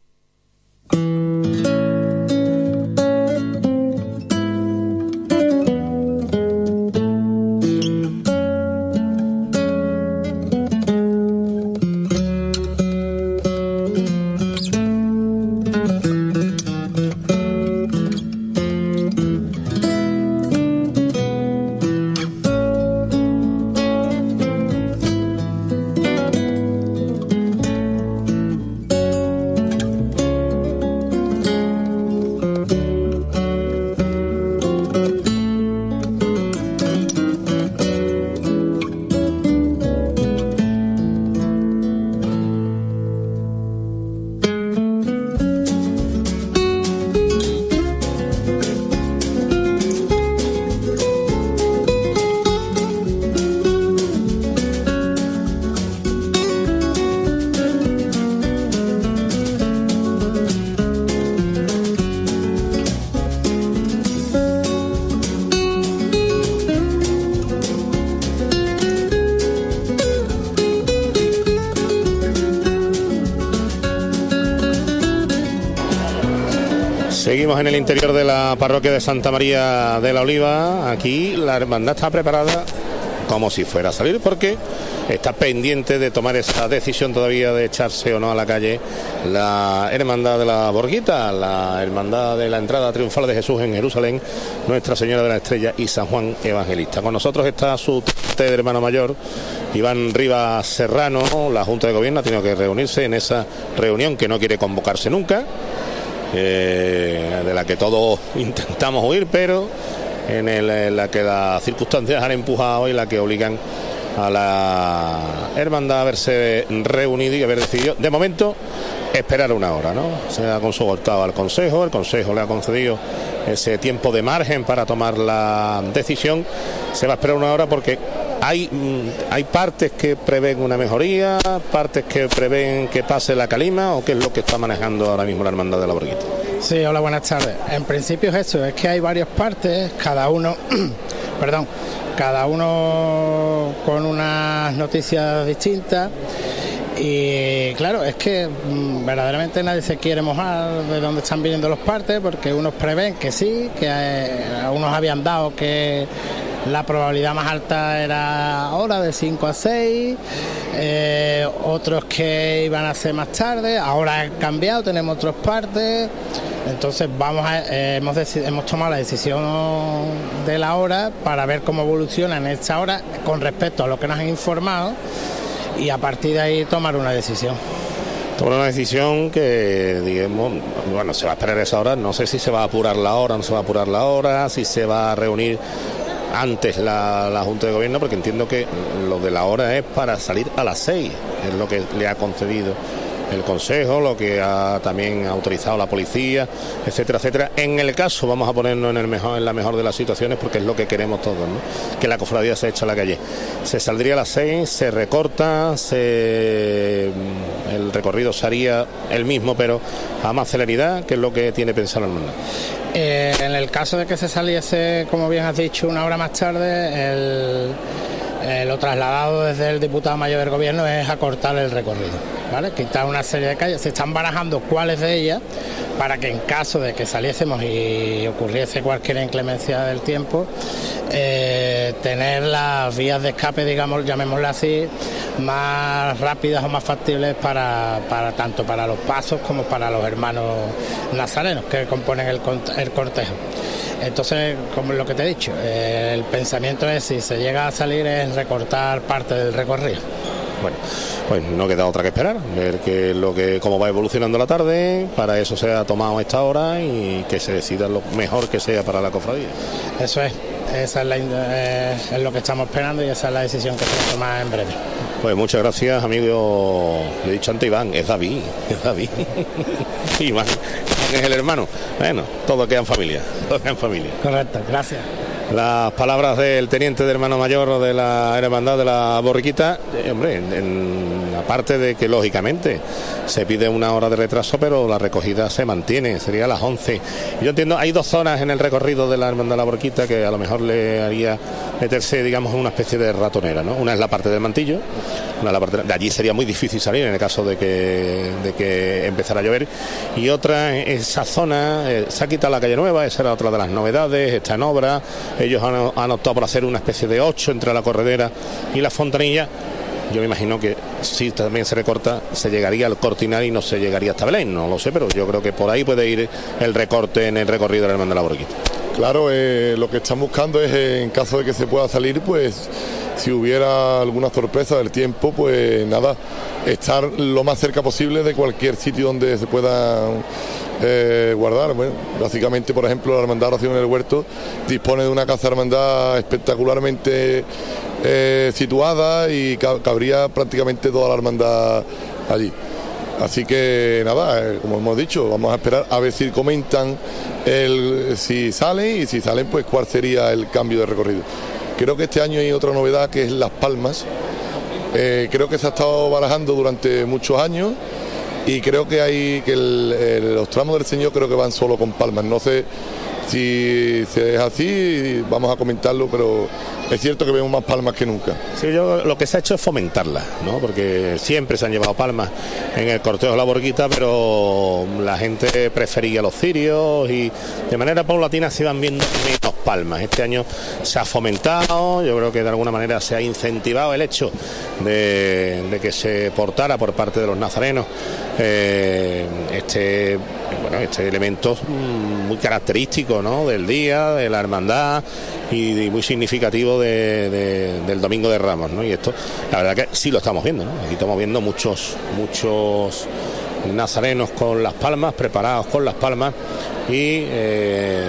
Seguimos en el interior de la parroquia de Santa María de la Oliva. Aquí la hermandad está preparada como si fuera a salir, porque está pendiente de tomar esa decisión todavía de echarse o no a la calle la hermandad de la Borguita, la hermandad de la entrada triunfal de Jesús en Jerusalén, Nuestra Señora de la Estrella y San Juan Evangelista. Con nosotros está su de hermano mayor, Iván Rivas Serrano. La Junta de Gobierno ha tenido que reunirse en esa reunión que no quiere convocarse nunca, eh, de la que todos intentamos huir, pero en, el, en la que las circunstancias han empujado y la que obligan a la hermandad a haberse reunido y haber decidido, de momento, esperar una hora, ¿no? Se ha consultado al Consejo, el Consejo le ha concedido ese tiempo de margen para tomar la decisión. Se va a esperar una hora porque hay, hay partes que prevén una mejoría, partes que prevén que pase la calima, o qué es lo que está manejando ahora mismo la hermandad de la Borguita. Sí, hola, buenas tardes. En principio es eso, es que hay varias partes, cada uno, perdón, cada uno con unas noticias distintas. Y claro, es que mmm, verdaderamente nadie se quiere mojar de dónde están viniendo los partes, porque unos prevén que sí, que eh, a unos habían dado que la probabilidad más alta era ahora de cinco a seis, eh, otros que iban a ser más tarde, ahora ha cambiado, tenemos otros partes. Entonces vamos a, eh, hemos, deci- hemos tomado la decisión de la hora para ver cómo evoluciona en esta hora con respecto a lo que nos han informado, y a partir de ahí tomar una decisión. Tomar una decisión que, digamos, bueno, se va a esperar esa hora. No sé si se va a apurar la hora, no se va a apurar la hora, si se va a reunir antes la, la Junta de Gobierno, porque entiendo que lo de la hora es para salir a las seis, es lo que le ha concedido el Consejo, lo que ha también autorizado la policía, etcétera, etcétera. En el caso, vamos a ponernos en el mejor, en la mejor de las situaciones, porque es lo que queremos todos, ¿no? Que la cofradía se eche a la calle. Se saldría a las seis, se recorta, se... el recorrido sería el mismo, pero a más celeridad, que es lo que tiene pensado el mundo. Eh, en el caso de que se saliese, como bien has dicho, una hora más tarde, el... Eh, lo trasladado desde el diputado mayor del gobierno es acortar el recorrido, ¿vale? Quitar una serie de calles, se están barajando cuáles de ellas, para que en caso de que saliésemos y ocurriese cualquier inclemencia del tiempo, eh, tener las vías de escape, digamos, llamémosle así, más rápidas o más factibles para, para tanto para los pasos como para los hermanos nazarenos que componen el, el cortejo. Entonces, como lo que te he dicho, eh, el pensamiento es, si se llega a salir, es recortar parte del recorrido. Bueno, pues no queda otra que esperar, ver que lo que cómo va evolucionando la tarde, para eso se ha tomado esta hora y que se decida lo mejor que sea para la cofradía. Eso es, esa es, la, eh, es lo que estamos esperando, y esa es la decisión que se va a tomar en breve. Pues muchas gracias, amigo. Yo he dicho antes Iván, es David, es David. Iván, es el hermano. Bueno, todos quedan familia, todos quedan familia. Correcto, gracias. Las palabras del teniente de hermano mayor de la hermandad de la Borriquita, eh, hombre, en, en, aparte de que lógicamente se pide una hora de retraso, pero la recogida se mantiene, sería a las once. Yo entiendo, hay dos zonas en el recorrido de la hermandad de la Borriquita que a lo mejor le haría meterse, digamos, en una especie de ratonera, ¿no? Una es la parte del Mantillo, una es la parte de, de allí sería muy difícil salir en el caso de que, de que empezara a llover, y otra, esa zona, eh, se ha quitado la calle Nueva, esa era otra de las novedades, está en obra. Ellos han, han optado por hacer una especie de ocho entre la Corredera y la Fontanilla. Yo me imagino que si también se recorta, se llegaría al Cortinal y no se llegaría hasta Belén, no lo sé, pero yo creo que por ahí puede ir el recorte en el recorrido de la hermandad de la Borriquita. Claro, eh, lo que están buscando es, eh, en caso de que se pueda salir, pues si hubiera alguna sorpresa del tiempo, pues nada, estar lo más cerca posible de cualquier sitio donde se pueda eh, guardar. Bueno, básicamente, por ejemplo, la Hermandad de Oración en el Huerto dispone de una casa hermandad espectacularmente eh, situada, y cabría prácticamente toda la hermandad allí. Así que nada, eh, como hemos dicho, vamos a esperar a ver si comentan el, si salen, y si salen, pues cuál sería el cambio de recorrido. Creo que este año hay otra novedad, que es Las Palmas. Eh, creo que se ha estado barajando durante muchos años, y creo que hay que el, el, los tramos del Señor creo que van solo con palmas. No sé si, si es así, vamos a comentarlo, pero es cierto que vemos más palmas que nunca. Sí, yo lo que se ha hecho es fomentarlas, ¿no? Porque siempre se han llevado palmas en el cortejo de la Borriquita, pero la gente prefería los cirios y de manera paulatina se iban viendo menos palmas. Este año se ha fomentado, yo creo que de alguna manera se ha incentivado el hecho de, de que se portara por parte de los nazarenos eh, este, bueno, este elemento muy característico, ¿no? Del día, de la hermandad, y, y muy significativo de, de, del Domingo de Ramos, ¿no? Y esto, la verdad que sí lo estamos viendo, ¿no? Aquí estamos viendo muchos, muchos nazarenos con las palmas, preparados con las palmas, y eh,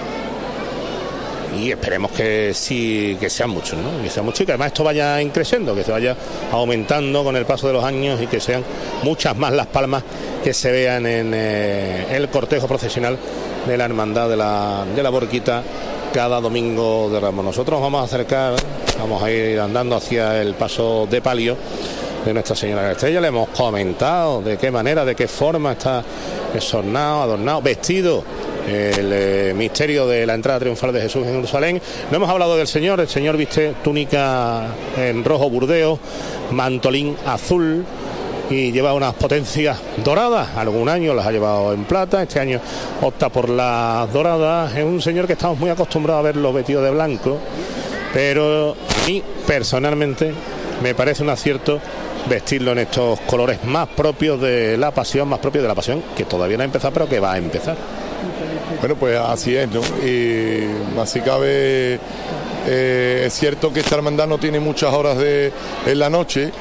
y esperemos que sí, que sean muchos, ¿no? Que sean muchos, y que además esto vaya creciendo, que se vaya aumentando con el paso de los años, y que sean muchas más las palmas que se vean en eh, el cortejo procesional de la hermandad de la, de la Borriquita cada Domingo de Ramos. Nosotros nos vamos a acercar, vamos a ir andando hacia el paso de palio de Nuestra Señora de la Estrella. Le hemos comentado de qué manera, de qué forma está esornado, adornado, vestido el eh, misterio de la entrada triunfal de Jesús en Jerusalén. No hemos hablado del Señor. El Señor viste túnica en rojo burdeo, mantolín azul y lleva unas potencias doradas. Algún año las ha llevado en plata, este año opta por las doradas. Es un Señor que estamos muy acostumbrados a verlo vestido de blanco, pero a mí personalmente me parece un acierto vestirlo en estos colores más propios de la pasión, más propios de la pasión, que todavía no ha empezado, pero que va a empezar. Bueno, pues así es, ¿no? Y así cabe, eh, es cierto que esta hermandad no tiene muchas horas de, en la noche,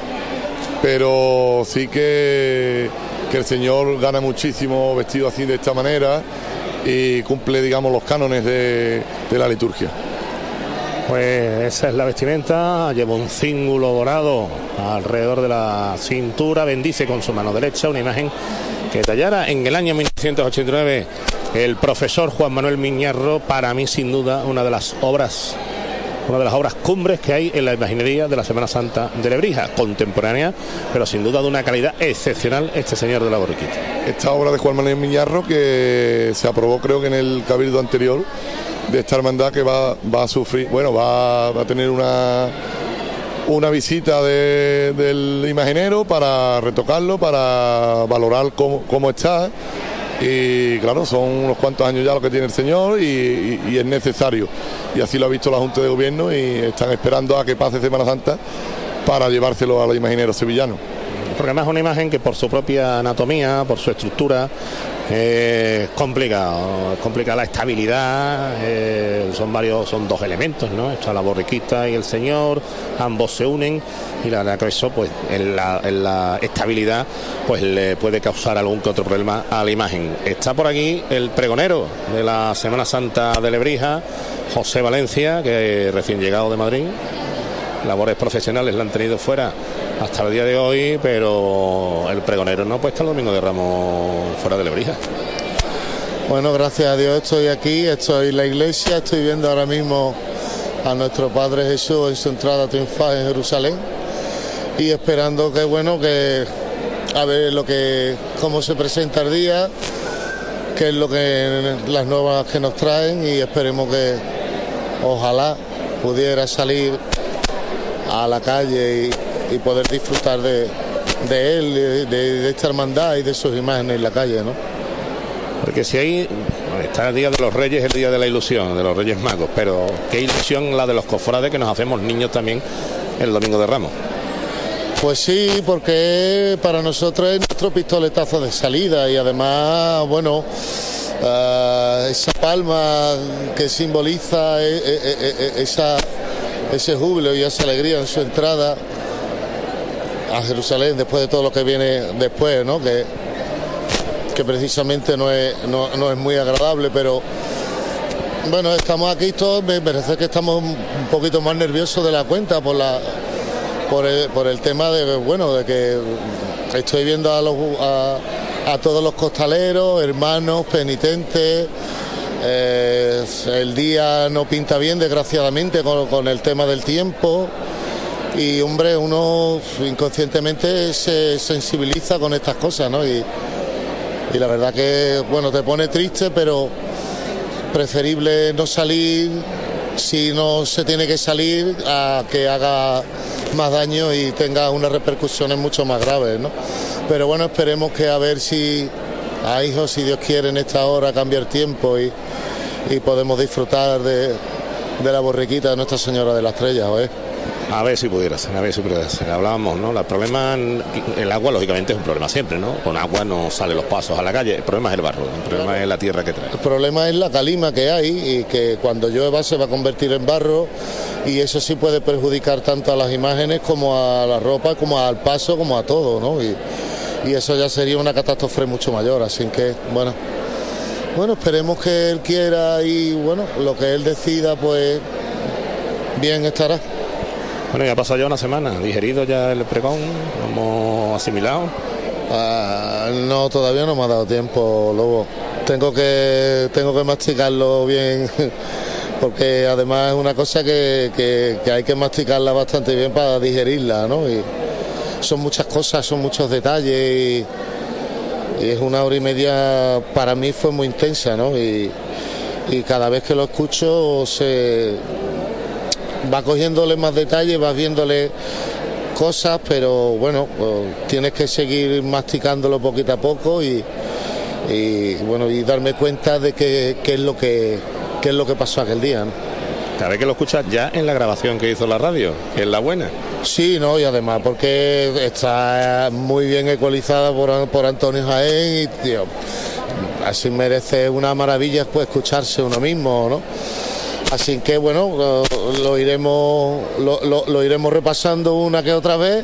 pero sí que, que el Señor gana muchísimo vestido así de esta manera y cumple, digamos, los cánones de, de la liturgia. Pues esa es la vestimenta, lleva un cíngulo dorado alrededor de la cintura, bendice con su mano derecha una imagen que tallara en el año mil novecientos ochenta y nueve el profesor Juan Manuel Miñarro. Para mí, sin duda, una de las obras una de las obras cumbres que hay en la imaginería de la Semana Santa de Lebrija, contemporánea, pero sin duda de una calidad excepcional, este Señor de la Borriquita. Esta obra de Juan Manuel Miñarro, que se aprobó creo que en el cabildo anterior de esta hermandad, que va, va a sufrir, bueno, va, va a tener una una visita de, del imaginero para retocarlo, para valorar cómo, cómo está. Y claro, son unos cuantos años ya lo que tiene el Señor y, y, y es necesario. Y así lo ha visto la Junta de Gobierno y están esperando a que pase Semana Santa para llevárselo a los imagineros sevillanos. Porque además es una imagen que por su propia anatomía, por su estructura, es eh, complicado, complica la estabilidad, eh, son varios, son dos elementos, ¿no? Está la borriquita y el Señor, ambos se unen y la verdad que eso, pues, en la, en la estabilidad, pues le puede causar algún que otro problema a la imagen. Está por aquí el pregonero de la Semana Santa de Lebrija, José Valencia, que recién llegado de Madrid. Labores profesionales la han tenido fuera hasta el día de hoy, pero el pregonero no puede estar el domingo de Ramos fuera de Lebrija. Bueno, gracias a Dios estoy aquí, estoy en la iglesia, estoy viendo ahora mismo a nuestro Padre Jesús en su entrada triunfal en Jerusalén y esperando que, bueno, que a ver lo que cómo se presenta el día, qué es lo que las nuevas que nos traen, y esperemos que ojalá pudiera salir a la calle y, y poder disfrutar de, de él, de, de esta hermandad y de sus imágenes en la calle, ¿no? Porque si hay, está el Día de los Reyes, el Día de la Ilusión, de los Reyes Magos, pero qué ilusión la de los cofrades, que nos hacemos niños también el Domingo de Ramos. Pues sí, porque para nosotros es nuestro pistoletazo de salida y además, bueno, uh, esa palma que simboliza e, e, e, esa, ese júbilo y esa alegría en su entrada a Jerusalén después de todo lo que viene después, ¿no? Que, que precisamente no es, no, no es muy agradable, pero bueno, estamos aquí todos, me parece que estamos un poquito más nerviosos de la cuenta por la por el, por el tema de, bueno, de que estoy viendo a, los, a, a todos los costaleros, hermanos, penitentes. Eh, el día no pinta bien, desgraciadamente, con, con el tema del tiempo. Y, hombre, uno inconscientemente se sensibiliza con estas cosas, ¿no? Y, y la verdad que, bueno, te pone triste, pero preferible no salir si no se tiene que salir a que haga más daño y tenga unas repercusiones mucho más graves, ¿no? Pero bueno, esperemos que a ver si a hijos, si Dios quiere, en esta hora cambia el tiempo y, y podemos disfrutar de, de la borriquita de Nuestra Señora de la Estrella, ¿eh? A ver si pudiera ser, a ver si pudiera ser. Hablábamos, ¿no? El problema, el agua lógicamente es un problema siempre, ¿no? Con agua no salen los pasos a la calle. El problema es el barro, el problema es la tierra que trae. El problema es la calima que hay y que cuando llueva se va a convertir en barro, y eso sí puede perjudicar tanto a las imágenes como a la ropa, como al paso, como a todo, ¿no? Y, y eso ya sería una catástrofe mucho mayor, así que, bueno, bueno, esperemos que él quiera y, bueno, lo que él decida, pues bien estará. Bueno, ya ha pasado ya una semana, digerido ya el pregón, lo hemos asimilado. Ah, no, todavía no me ha dado tiempo, Lobo. Tengo que tengo que masticarlo bien, porque además es una cosa que, que, que hay que masticarla bastante bien para digerirla, ¿no? Y son muchas cosas, son muchos detalles y, y es una hora y media, para mí fue muy intensa, ¿no? Y, y cada vez que lo escucho se va cogiéndole más detalles, vas viéndole cosas, pero bueno, pues, tienes que seguir masticándolo poquito a poco y, y bueno, y darme cuenta de qué es lo que qué es lo que pasó aquel día, ¿no? Cada vez que lo escuchas ya en la grabación que hizo la radio, que es la buena. Sí, no, y además porque está muy bien ecualizada por, por Antonio Jaén y tío, así merece una maravilla pues escucharse uno mismo, ¿no? Así que bueno, lo, lo iremos lo, lo, lo iremos repasando una que otra vez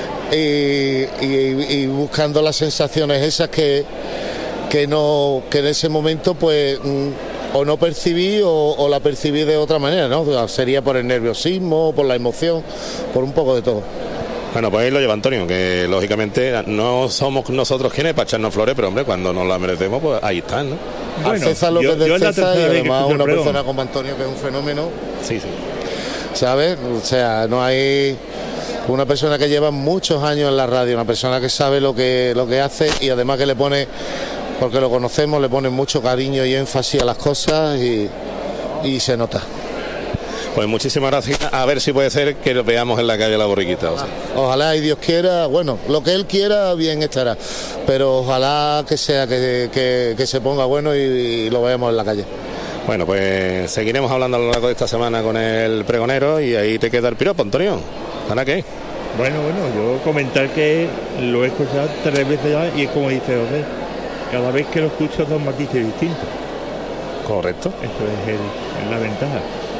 y, y, y buscando las sensaciones esas que que no que en ese momento pues o no percibí o, o la percibí de otra manera, ¿no? Sería por el nerviosismo, por la emoción, por un poco de todo. Bueno, pues ahí lo lleva Antonio, que lógicamente no somos nosotros quienes para echarnos flores, pero hombre, cuando nos la merecemos, pues ahí están, ¿no? Bueno, al César lo que es del César, y además una persona como Antonio que es un fenómeno. Sí, sí. ¿Sabes? O sea, no hay una persona que lleva muchos años en la radio, una persona que sabe lo que, lo que hace y además que le pone, porque lo conocemos, le pone mucho cariño y énfasis a las cosas y, y se nota. Pues muchísimas gracias, a ver si puede ser que lo veamos en la calle La Borriquita. O sea. Ojalá y Dios quiera, bueno, lo que Él quiera bien estará, pero ojalá que sea que, que, que se ponga bueno y, y lo veamos en la calle. Bueno, pues seguiremos hablando a lo largo de esta semana con el pregonero y ahí te queda el piropo, Antonio. ¿Para qué? Bueno, bueno, yo comentar que lo he escuchado tres veces ya y es como dice José, cada vez que lo escucho dos matices distintos. Correcto. Esto es, el, es la ventaja.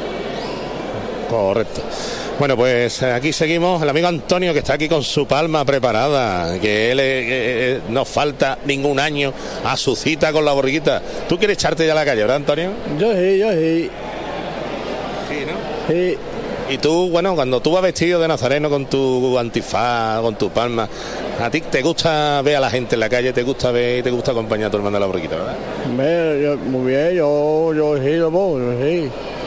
Correcto. Bueno, pues aquí seguimos, el amigo Antonio que está aquí con su palma preparada, que él eh, eh, no falta ningún año a su cita con La Borriquita. ¿Tú quieres echarte ya a la calle, verdad, Antonio? Yo sí, yo sí. Sí, ¿no? Sí. Y tú, bueno, cuando tú vas vestido de nazareno con tu antifaz, con tu palma, ¿a ti te gusta ver a la gente en la calle? ¿Te gusta ver y te gusta acompañar a tu hermano a La Borriquita, verdad? Me, yo, muy bien, yo, yo sí, lo puedo, yo sí.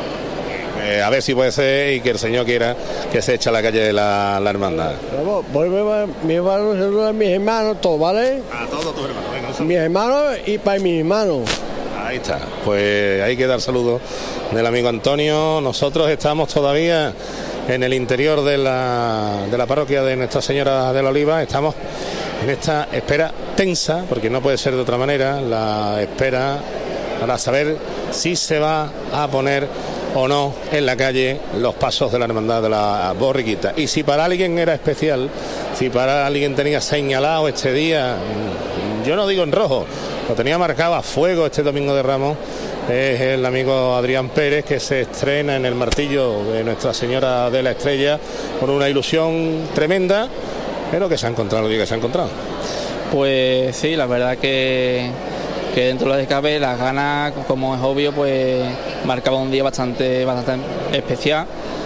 Eh, a ver si puede ser y que el Señor quiera que se eche a la calle de la, la hermandad. Voy a mi hermano, saludos a mis hermanos, todos, ¿vale? A todos tus hermanos. Venga, mis hermanos y para mis hermanos. Ahí está. Pues hay que dar saludos del amigo Antonio. Nosotros estamos todavía en el interior de la, de la parroquia de Nuestra Señora de la Oliva. Estamos en esta espera tensa, porque no puede ser de otra manera, la espera para saber si se va a poner o no en la calle los pasos de la hermandad de La Borriquita. Y si para alguien era especial, si para alguien tenía señalado este día, yo no digo en rojo, lo tenía marcado a fuego este domingo de Ramos, es el amigo Adrián Pérez, que se estrena en el martillo de Nuestra Señora de la Estrella con una ilusión tremenda, pero que se ha encontrado el día que se ha encontrado. Pues sí, la verdad que que dentro de lo que cabe, las ganas, como es obvio, pues marcaba un día bastante, bastante especial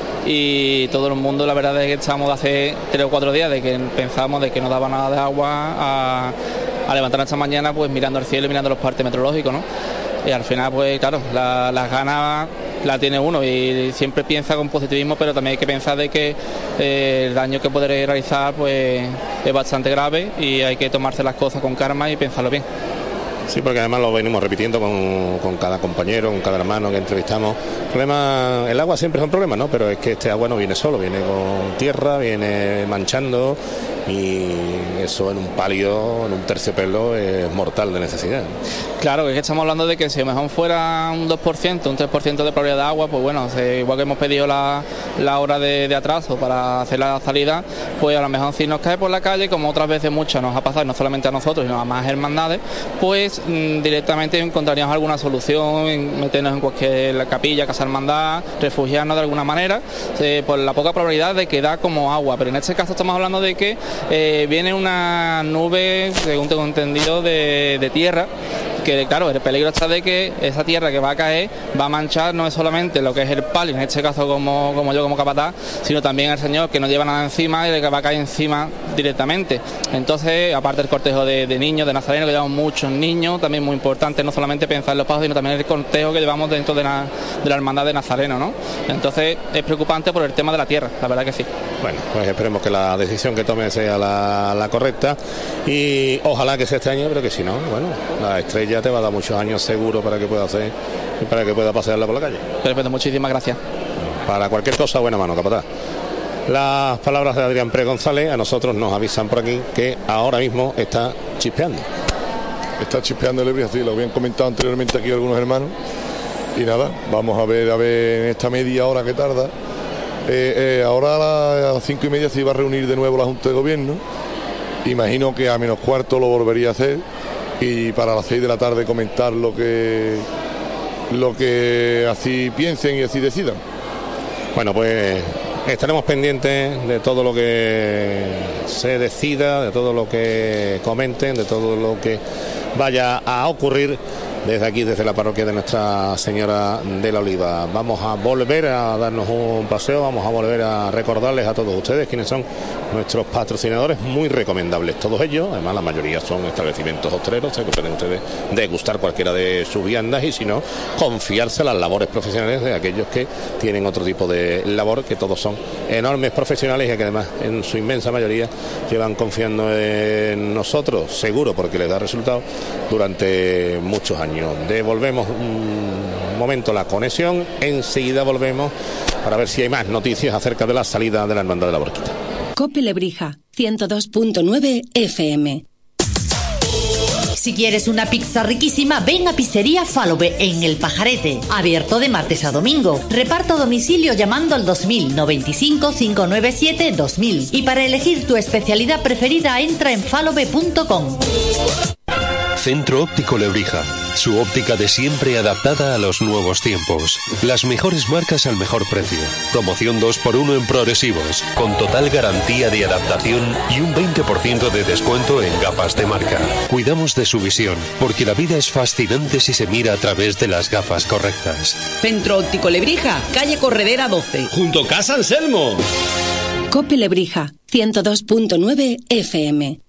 y todo el mundo, la verdad es que estamos hace tres o cuatro días de que pensábamos de que no daba nada de agua a, a levantarnos esta mañana pues mirando al cielo y mirando los partes meteorológicos, ¿no? Y al final pues claro, la, las ganas la tiene uno y siempre piensa con positivismo, pero también hay que pensar de que eh, el daño que puede realizar pues es bastante grave y hay que tomarse las cosas con calma y pensarlo bien. Sí, porque además lo venimos repitiendo con, con cada compañero, con cada hermano que entrevistamos. El problema, el agua siempre es un problema, ¿no? Pero es que este agua no viene solo, viene con tierra, viene manchando y eso en un palio, en un terciopelo es mortal de necesidad. Claro, es que estamos hablando de que si a lo mejor fuera un dos por ciento, un tres por ciento de probabilidad de agua, pues bueno, igual que hemos pedido la, la hora de, de atraso para hacer la salida, pues a lo mejor si nos cae por la calle, como otras veces muchas nos ha pasado, no solamente a nosotros, sino a más hermandades, pues mmm, directamente encontraríamos alguna solución, en meternos en cualquier capilla, casa hermandad, refugiarnos de alguna manera, eh, por la poca probabilidad de que da como agua, pero en este caso estamos hablando de que eh, viene una nube, según tengo entendido, de, de tierra, que claro, el peligro está de que esa tierra que va a caer va a manchar no es solamente lo que es el palio, en este caso como, como yo como capataz, sino también el señor que no lleva nada encima y el que va a caer encima directamente. Entonces, aparte del cortejo de, de niños, de nazarenos, que llevamos muchos niños, también muy importante no solamente pensar en los pasos, sino también el cortejo que llevamos dentro de la, de la hermandad de Nazareno, ¿no? Entonces, es preocupante por el tema de la tierra, la verdad que sí. Bueno, pues esperemos que la decisión que tome sea la, la correcta y ojalá que sea este año, pero que si no, bueno, la estrella te va a dar muchos años seguro para que pueda hacer y para que pueda pasearla por la calle. Perfecto, muchísimas gracias. Para cualquier cosa, buena mano, capataz. Las palabras de Adrián Pérez González, a nosotros nos avisan por aquí que ahora mismo está chispeando. Está chispeando el Lebrija, sí, lo habían comentado anteriormente aquí algunos hermanos. Y nada, vamos a ver, a ver en esta media hora que tarda. Eh, eh, ahora a, la, a las cinco y media se iba a reunir de nuevo la Junta de Gobierno. Imagino que a menos cuarto lo volvería a hacer. Y para las seis de la tarde comentar lo que lo que así piensen y así decidan. Bueno, pues estaremos pendientes de todo lo que se decida, de todo lo que comenten, de todo lo que vaya a ocurrir desde aquí, desde la parroquia de Nuestra Señora de la Oliva. Vamos a volver a darnos un paseo, vamos a volver a recordarles a todos ustedes quiénes son nuestros patrocinadores, muy recomendables todos ellos, además la mayoría son establecimientos hosteleros, o sea que pueden ustedes degustar cualquiera de sus viandas y si no, confiarse a las labores profesionales de aquellos que tienen otro tipo de labor, que todos son enormes profesionales y que además en su inmensa mayoría llevan confiando en nosotros, seguro porque les da resultado durante muchos años. Devolvemos un momento la conexión, enseguida volvemos para ver si hay más noticias acerca de la salida de la Hermandad de la Borquita. Cope Lebrija, ciento dos punto nueve F M. Si quieres una pizza riquísima, ven a Pizzería Falove en El Pajarete. Abierto de martes a domingo. Reparto a domicilio llamando al dos mil noventa y cinco, cinco nueve siete, dos mil. Y para elegir tu especialidad preferida, entra en falove punto com. Centro Óptico Lebrija. Su óptica de siempre adaptada a los nuevos tiempos. Las mejores marcas al mejor precio. Promoción dos por uno en progresivos. Con total garantía de adaptación y un veinte por ciento de descuento en gafas de marca. Cuidamos de su visión, porque la vida es fascinante si se mira a través de las gafas correctas. Centro Óptico Lebrija, calle Corredera doce. Junto a Casa Anselmo. Cope Lebrija, ciento dos punto nueve F M.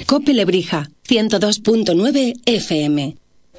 Cope Lebrija, ciento dos punto nueve F M.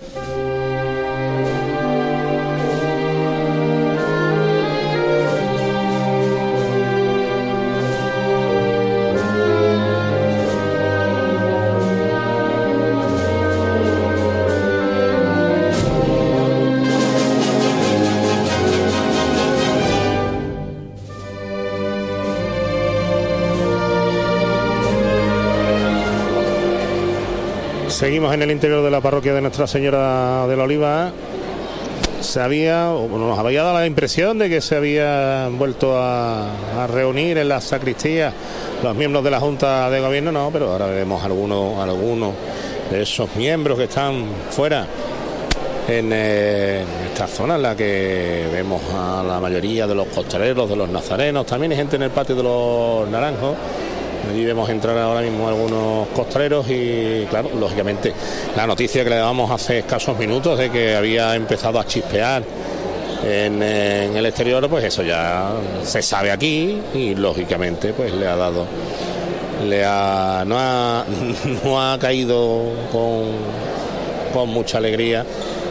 Seguimos en el interior de la parroquia de Nuestra Señora de la Oliva. Se había, o nos había dado la impresión de que se habían vuelto a, a reunir en la sacristía los miembros de la Junta de Gobierno, no, pero ahora vemos algunos, algunos de esos miembros que están fuera en, eh, en esta zona en la que vemos a la mayoría de los costaleros, de los nazarenos, también hay gente en el patio de los Naranjos. Allí vemos entrar ahora mismo algunos costaleros y, claro, lógicamente, la noticia que le dábamos hace escasos minutos de que había empezado a chispear en, en el exterior, pues eso ya se sabe aquí y, lógicamente, pues le ha dado, le ha, no ha, no ha caído con, con mucha alegría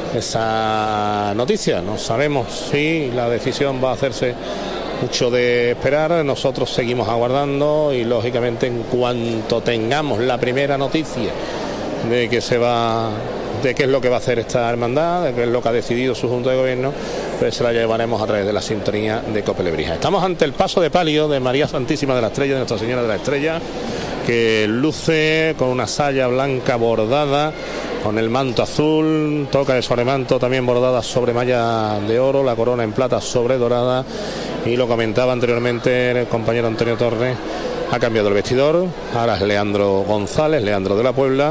esa noticia. No sabemos si la decisión va a hacerse mucho de esperar, nosotros seguimos aguardando y lógicamente en cuanto tengamos la primera noticia de que se va, de qué es lo que va a hacer esta hermandad, de qué es lo que ha decidido su Junta de Gobierno, pues se la llevaremos a través de la sintonía de Cope Lebrija. Estamos ante el paso de palio de María Santísima de la Estrella, de Nuestra Señora de la Estrella, que luce con una saya blanca bordada, con el manto azul, toca de sobremanto también bordada sobre malla de oro, la corona en plata sobre dorada, y lo comentaba anteriormente el compañero Antonio Torres, ha cambiado el vestidor, ahora es Leandro González, Leandro de la Puebla,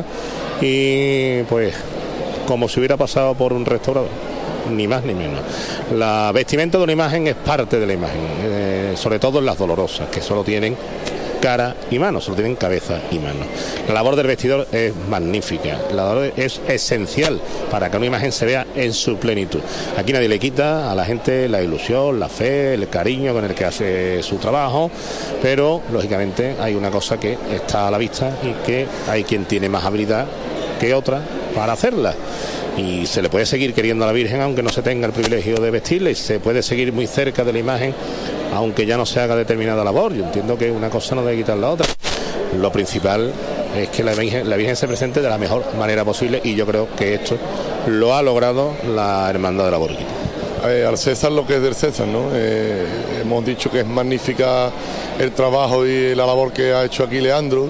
y pues como si hubiera pasado por un restaurador, ni más ni menos. La vestimenta de una imagen es parte de la imagen, eh, sobre todo en las dolorosas, que solo tienen cara y mano, solo tienen cabeza y mano. La labor del vestidor es magnífica, la labor es esencial para que una imagen se vea en su plenitud. Aquí nadie le quita a la gente la ilusión, la fe, el cariño con el que hace su trabajo, pero lógicamente hay una cosa que está a la vista y que hay quien tiene más habilidad que otra para hacerla. Y se le puede seguir queriendo a la Virgen aunque no se tenga el privilegio de vestirla, y se puede seguir muy cerca de la imagen aunque ya no se haga determinada labor. Yo entiendo que una cosa no debe quitar la otra. Lo principal es que la Virgen, la Virgen se presente de la mejor manera posible, y yo creo que esto lo ha logrado la Hermandad de la Borriquita. Eh, al César lo que es del César, ¿no? Eh, hemos dicho que es magnífica el trabajo y la labor que ha hecho aquí Leandro,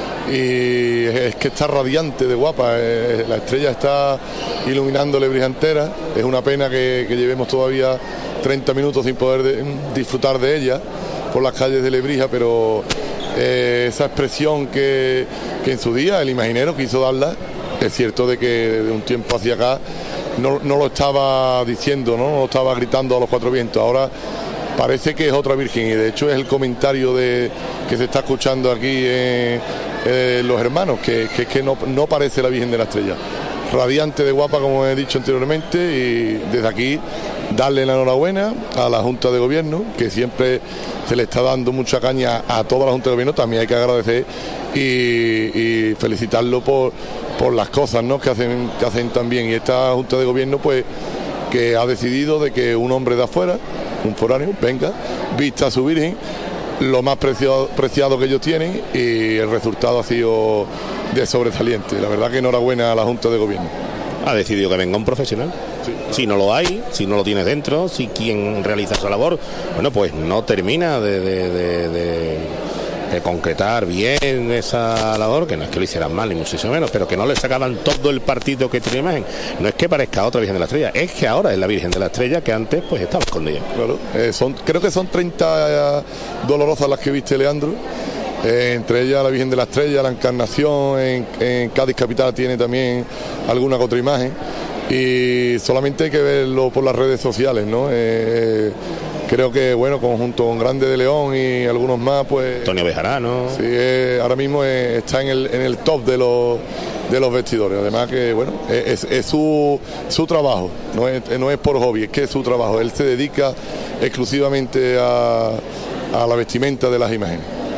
y es que está radiante de guapa, eh, la estrella está iluminando Lebrija entera. Es una pena que, que llevemos todavía treinta minutos sin poder de, disfrutar de ella por las calles de Lebrija, pero eh, esa expresión que, que en su día el imaginero quiso darla, es cierto de que de un tiempo hacia acá no, no lo estaba diciendo, ¿no? no lo estaba gritando a los cuatro vientos. Ahora parece que es otra Virgen, y de hecho es el comentario de, que se está escuchando aquí en eh, los hermanos, que, que es que no, no parece la Virgen de la Estrella. Radiante de guapa, como he dicho anteriormente, y desde aquí darle la enhorabuena a la Junta de Gobierno, que siempre se le está dando mucha caña a toda la Junta de Gobierno. También hay que agradecer y, y felicitarlo por, por las cosas, ¿no? que hacen, que hacen también. Y esta Junta de Gobierno, pues, que ha decidido de que un hombre de afuera, un foráneo, venga, vista a su Virgen, lo más preciado, preciado que ellos tienen, y el resultado ha sido de sobresaliente. La verdad que enhorabuena a la Junta de Gobierno. Ha decidido que venga un profesional. Sí. Si no lo hay, si no lo tienes dentro, si quien realiza esa labor, bueno, pues no termina de, de, de, de, de concretar bien esa labor, que no es que lo hicieran mal ni muchísimo menos, pero que no le sacaban todo el partido que tiene imagen. No es que parezca otra Virgen de la Estrella, es que ahora es la Virgen de la Estrella que antes pues estaba escondida. Claro, eh, son, creo que son treinta eh, dolorosas las que viste, Leandro. Eh, entre ellas la Virgen de la Estrella, la Encarnación, en, en Cádiz Capital tiene también alguna otra imagen, y solamente hay que verlo por las redes sociales, ¿no? Eh, creo que, bueno, conjunto con Grande de León y algunos más, pues... Antonio Bejarano. Sí, eh, ahora mismo eh, está en el, en el top de los, de los vestidores. Además que, bueno, es, es su, su trabajo, no es, no es por hobby, es que es su trabajo. Él se dedica exclusivamente a, a la vestimenta de las imágenes.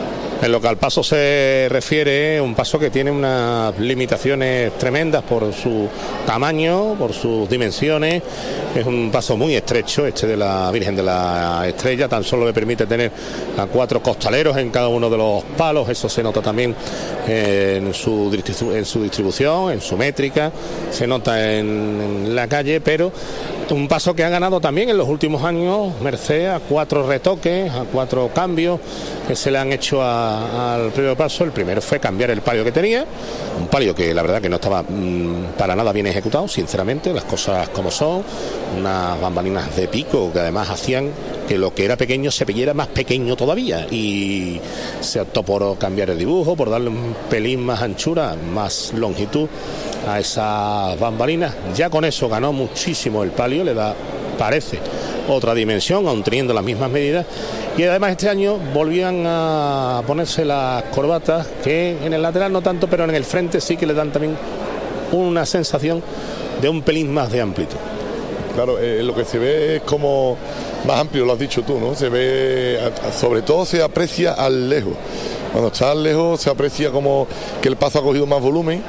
En lo que al paso se refiere, un paso que tiene unas limitaciones tremendas por su tamaño, por sus dimensiones. Es un paso muy estrecho, este de la Virgen de la Estrella. Tan solo le permite tener a cuatro costaleros en cada uno de los palos. Eso se nota también en su, en su distribución, en su métrica. Se nota en, en la calle, pero un paso que ha ganado también en los últimos años, merced a cuatro retoques, a cuatro cambios que se le han hecho a, al primer paso. El primero fue cambiar el palio que tenía, un palio que la verdad que no estaba mmm, para nada bien ejecutado, sinceramente, las cosas como son, unas bambalinas de pico que además hacían que lo que era pequeño se viera más pequeño todavía, y se optó por cambiar el dibujo, por darle un pelín más anchura, más longitud a esas bambalinas. Ya con eso ganó muchísimo el palio, le da, parece, otra dimensión, aun teniendo las mismas medidas. Y además este año volvían a ponerse las corbatas, que en el lateral no tanto, pero en el frente sí que le dan también una sensación de un pelín más de amplitud. Claro, eh, lo que se ve es como más amplio, lo has dicho tú, ¿no? Se ve, sobre todo se aprecia al lejos. Cuando está al lejos se aprecia como que el paso ha cogido más volumen,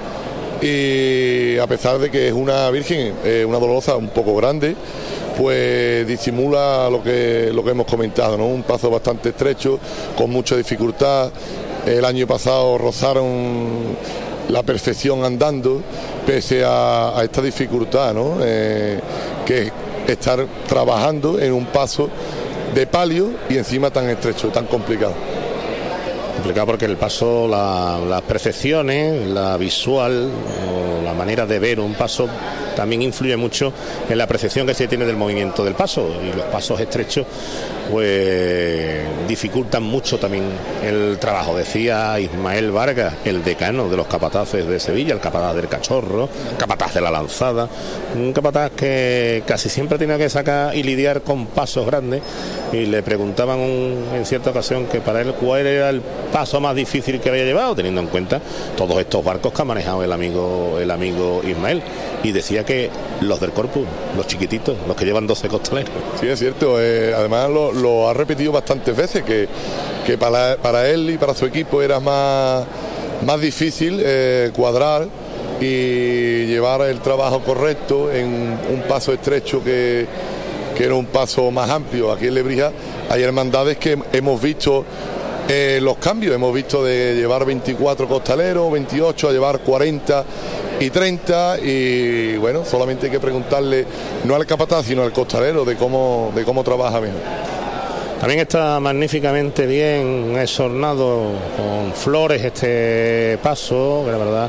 y a pesar de que es una Virgen, eh, una Dolorosa un poco grande, pues disimula lo que lo que hemos comentado, ¿no? Un paso bastante estrecho, con mucha dificultad. El año pasado rozaron la perfección andando, pese a, a esta dificultad, ¿no? Eh, que es estar trabajando en un paso de palio y encima tan estrecho, tan complicado. Complicado porque el paso, la, las percepciones, la visual, o la manera de ver un paso también influye mucho en la percepción que se tiene del movimiento del paso, y los pasos estrechos pues dificultan mucho también el trabajo. Decía Ismael Vargas, el decano de los capataces de Sevilla, el capataz del Cachorro, el capataz de la Lanzada, un capataz que casi siempre tenía que sacar y lidiar con pasos grandes, y le preguntaban un, en cierta ocasión que para él cuál era el paso más difícil que había llevado, teniendo en cuenta todos estos barcos que ha manejado el amigo, el amigo Ismael, y decía que los del Corpus, los chiquititos, los que llevan doce costaleros. Sí, es cierto, eh, además lo, lo ha repetido bastantes veces, que, que para, para él y para su equipo era más, más difícil eh, cuadrar y llevar el trabajo correcto en un paso estrecho que, que era un paso más amplio. Aquí en Lebrija hay hermandades que hemos visto eh, los cambios, hemos visto de llevar veinticuatro costaleros, veintiocho, a llevar cuarenta y treinta, y bueno, solamente hay que preguntarle no al capataz sino al costalero de cómo, de cómo trabaja mejor. También está magníficamente bien esornado con flores este paso, que la verdad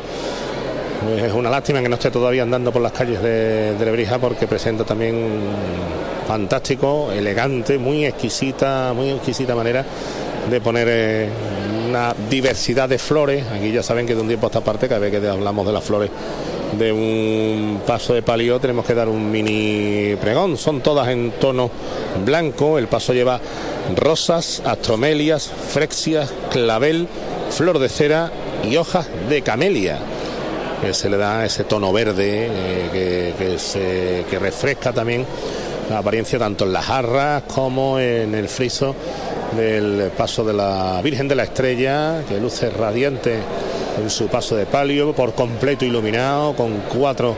es una lástima que no esté todavía andando por las calles de, de Lebrija, porque presenta también fantástico, elegante, muy exquisita, muy exquisita manera de poner eh, una diversidad de flores. Aquí ya saben que de un tiempo a esta parte, cada vez que hablamos de las flores de un paso de palio, tenemos que dar un mini pregón. Son todas en tono blanco. El paso lleva rosas, astromelias, frexias, clavel, flor de cera y hojas de camelia, que se le da ese tono verde eh, que, que, se, que refresca también la apariencia tanto en las jarras como en el friso del paso de la Virgen de la Estrella, que luce radiante en su paso de palio, por completo iluminado, con cuatro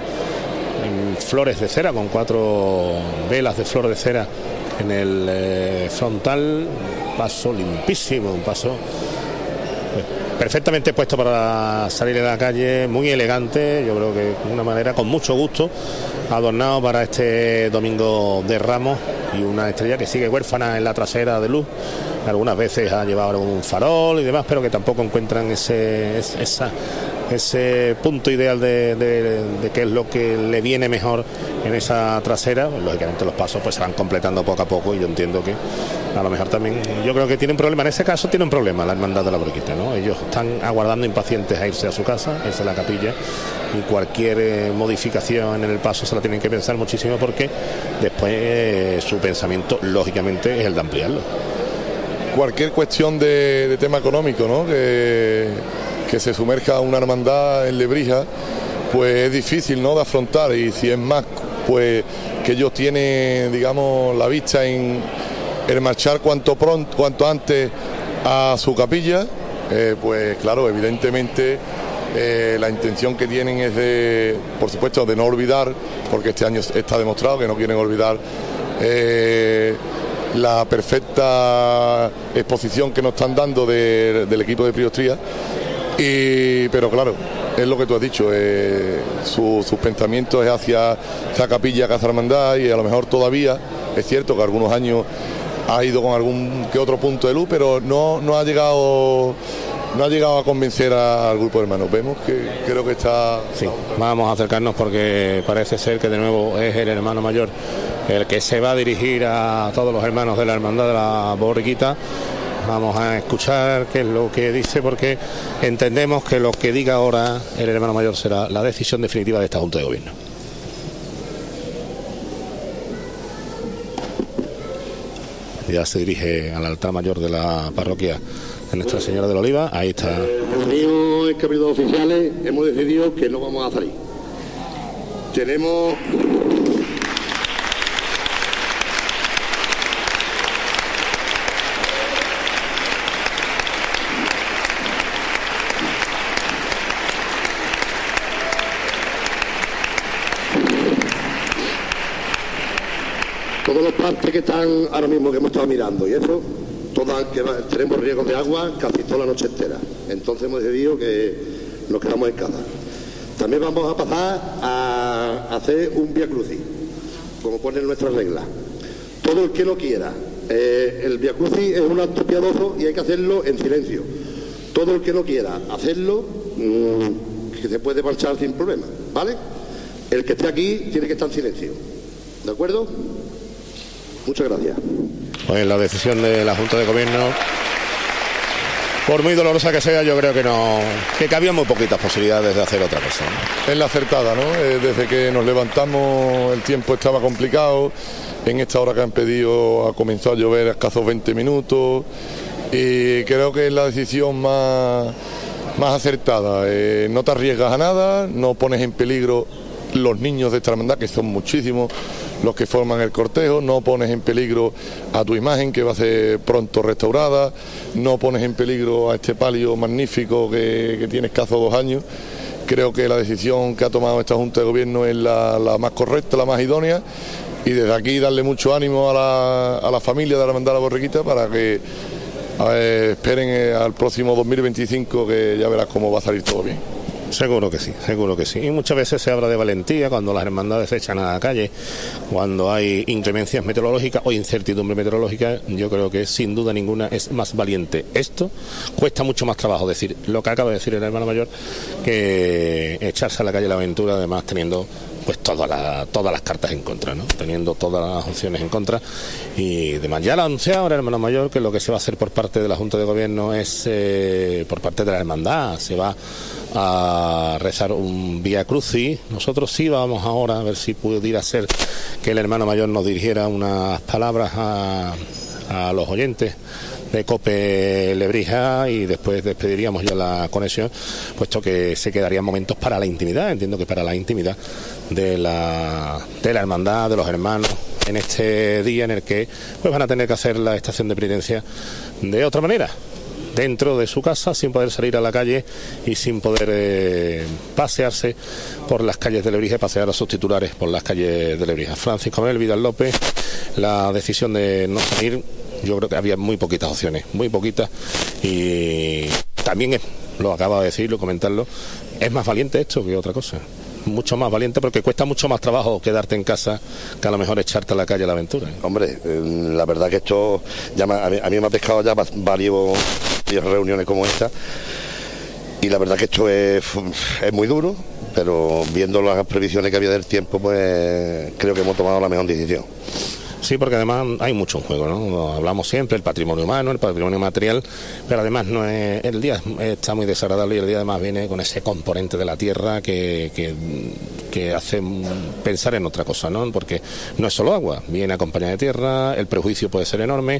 en flores de cera, con cuatro velas de flor de cera en el eh, frontal. Paso limpísimo, un paso pues, perfectamente puesto para salir a la calle, muy elegante, yo creo que de una manera con mucho gusto, adornado para este domingo de Ramos, y una estrella que sigue huérfana en la trasera de luz. Algunas veces ha llevado un farol y demás, pero que tampoco encuentran ese esa, ese punto ideal de, de, de qué es lo que le viene mejor en esa trasera. Pues, lógicamente los pasos pues se van completando poco a poco, y yo entiendo que a lo mejor también, yo creo que tienen problema, en ese caso tienen un problema la hermandad de la Borriquita, ¿no? Ellos están aguardando impacientes a irse a su casa, a irse a la capilla, y cualquier eh, modificación en el paso se la tienen que pensar muchísimo, porque después eh, su pensamiento lógicamente es el de ampliarlo. Cualquier cuestión de, de tema económico, ¿no? que, que se sumerja una hermandad en Lebrija, pues es difícil, ¿no?, de afrontar, y si es más, pues que ellos tienen, digamos, la vista en, en marchar cuanto pronto, cuanto antes a su capilla, eh, pues claro, evidentemente eh, la intención que tienen es de, por supuesto, de no olvidar, porque este año está demostrado que no quieren olvidar eh, la perfecta exposición que nos están dando de, del equipo de Priostría. Y, pero claro, es lo que tú has dicho, eh, su, sus pensamientos es hacia esa capilla Casa Hermandad, y a lo mejor todavía, es cierto que algunos años ha ido con algún que otro punto de luz, pero no, no ha llegado no ha llegado a convencer a, al grupo de hermanos. Vemos que creo que está... Sí, vamos a acercarnos porque parece ser que de nuevo es el hermano mayor el que se va a dirigir a todos los hermanos de la Hermandad de la Borriquita. Vamos a escuchar qué es lo que dice, porque entendemos que lo que diga ahora el hermano mayor será la decisión definitiva de esta Junta de Gobierno. Ya se dirige al altar mayor de la parroquia de Nuestra Señora de la Oliva. Ahí está. Los cabildos oficiales hemos decidido que no vamos a salir. Tenemos... todas las partes que están ahora mismo que hemos estado mirando y eso, todas que va, tenemos riesgos de agua casi toda la noche entera. Entonces hemos decidido que nos quedamos en casa. También vamos a pasar a hacer un Vía Crucis, como ponen nuestras reglas. Todo el que no quiera, eh, el Vía Crucis es un acto piadoso y hay que hacerlo en silencio. Todo el que no quiera hacerlo, mmm, que se puede marchar sin problema, ¿vale? El que esté aquí tiene que estar en silencio, ¿de acuerdo? Muchas gracias. Pues la decisión de la Junta de Gobierno, por muy dolorosa que sea, yo creo que no, que cabía muy poquitas posibilidades de hacer otra cosa, ¿no? Es la acertada, ¿no? Eh, desde que nos levantamos el tiempo estaba complicado. En esta hora que han pedido ha comenzado a llover a escasos veinte minutos y creo que es la decisión más, más acertada. Eh, no te arriesgas a nada, no pones en peligro los niños de esta hermandad, que son muchísimos los que forman el cortejo, no pones en peligro a tu imagen, que va a ser pronto restaurada, no pones en peligro a este palio magnífico que, que tiene escasos dos años. Creo que la decisión que ha tomado esta Junta de Gobierno es la, la más correcta, la más idónea, y desde aquí darle mucho ánimo a la, a la familia de la Hermandad de la Borriquita para que ver, esperen al próximo dos mil veinticinco, que ya verás cómo va a salir todo bien. Seguro que sí, seguro que sí. Y muchas veces se habla de valentía cuando las hermandades se echan a la calle, cuando hay inclemencias meteorológicas o incertidumbre meteorológica. Yo creo que sin duda ninguna es más valiente esto. Cuesta mucho más trabajo decir lo que acaba de decir el hermano mayor que echarse a la calle la aventura, además teniendo pues todas las todas las cartas en contra, ¿no? Teniendo todas las opciones en contra y demás. Ya lo ha anunciado el hermano mayor que lo que se va a hacer por parte de la Junta de Gobierno es eh, por parte de la hermandad, se va a rezar un Vía Crucis. Nosotros sí vamos ahora a ver si pudiera ser que el hermano mayor nos dirigiera unas palabras a, a los oyentes de COPE Lebrija y después despediríamos ya la conexión, puesto que se quedarían momentos para la intimidad, entiendo que para la intimidad de la, de la hermandad, de los hermanos, en este día en el que pues van a tener que hacer la estación de penitencia de otra manera, dentro de su casa, sin poder salir a la calle y sin poder eh, pasearse por las calles de Lebrija, pasear a sus titulares por las calles de Lebrija. Francisco Manuel Vidal López, la decisión de no salir, yo creo que había muy poquitas opciones, muy poquitas, y también es, lo acaba de decir, lo comentarlo, es más valiente esto que otra cosa, mucho más valiente, porque cuesta mucho más trabajo quedarte en casa que a lo mejor echarte a la calle a la aventura. Hombre, eh, la verdad que esto ya me, a, mí, a mí me ha pescado ya varios, varias reuniones como esta, y la verdad que esto es, es muy duro, pero viendo las previsiones que había del tiempo, pues creo que hemos tomado la mejor decisión. Sí, porque además hay mucho en juego, ¿no? Hablamos siempre el patrimonio humano, el patrimonio material, pero además no es, el día está muy desagradable y el día además viene con ese componente de la tierra que, que que hacen pensar en otra cosa, ¿no? Porque no es solo agua, viene acompañada de tierra, el prejuicio puede ser enorme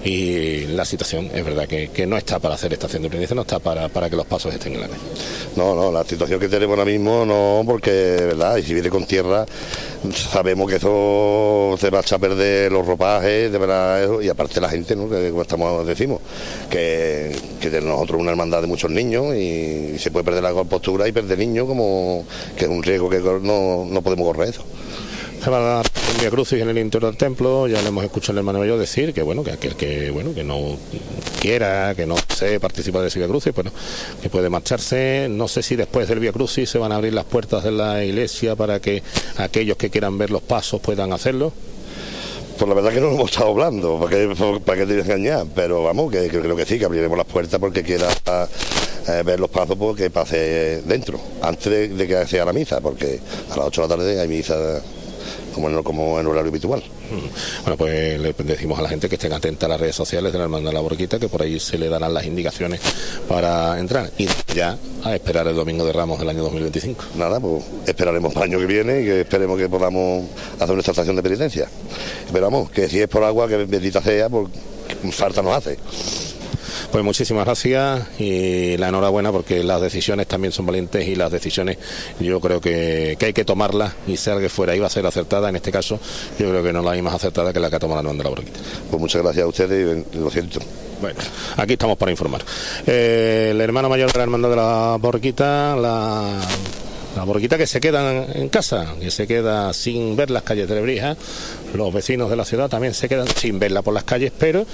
y la situación es verdad que, que no está para hacer estación de penitencia, no está para, para que los pasos estén en la calle. No, no, la situación que tenemos ahora mismo no, porque, ¿verdad? Y si viene con tierra, sabemos que eso se va a echar a perder los ropajes, de verdad, eso, y aparte la gente, ¿no? Que como estamos, decimos, que, que de nosotros una hermandad de muchos niños y, y se puede perder la compostura y perder niños, como que es un riesgo que no, no podemos correr eso. Se va a dar un Vía Crucis en el interior del templo, ya le hemos escuchado al hermano mayor decir que bueno, que aquel que bueno, que no quiera, que no se participa de ese Vía Crucis, bueno, que puede marcharse. No sé si después del Vía Crucis se van a abrir las puertas de la iglesia para que aquellos que quieran ver los pasos puedan hacerlo. Pues la verdad que no lo hemos estado hablando, ¿para qué, para qué te engañar? Pero vamos, que, que creo que sí, que abriremos las puertas porque quiera eh, ver los pasos, pues que pase dentro, antes de, de que sea la misa, porque a las ocho de la tarde hay misa como en, como en horario habitual. Bueno, pues le decimos a la gente que estén atentas a las redes sociales de la Hermandad de la Borriquita, que por ahí se le darán las indicaciones para entrar y ya a esperar el Domingo de Ramos del año dos mil veinticinco. Nada, pues esperaremos para el año que viene y que esperemos que podamos hacer nuestra estación de penitencia. Esperamos que si es por agua, que bendita sea, pues falta nos hace. Pues muchísimas gracias y la enhorabuena, porque las decisiones también son valientes y las decisiones yo creo que, que hay que tomarlas, y sea que fuera iba a ser acertada, en este caso yo creo que no la hay más acertada que la que ha tomado la Hermandad de la Borriquita. Pues muchas gracias a ustedes y lo siento. Bueno, aquí estamos para informar. Eh, el hermano mayor de la Hermandad de la Borriquita, la... La Borriquita que se queda en casa, que se queda sin ver las calles de Lebrija. Los vecinos de la ciudad también se quedan sin verla por las calles, pero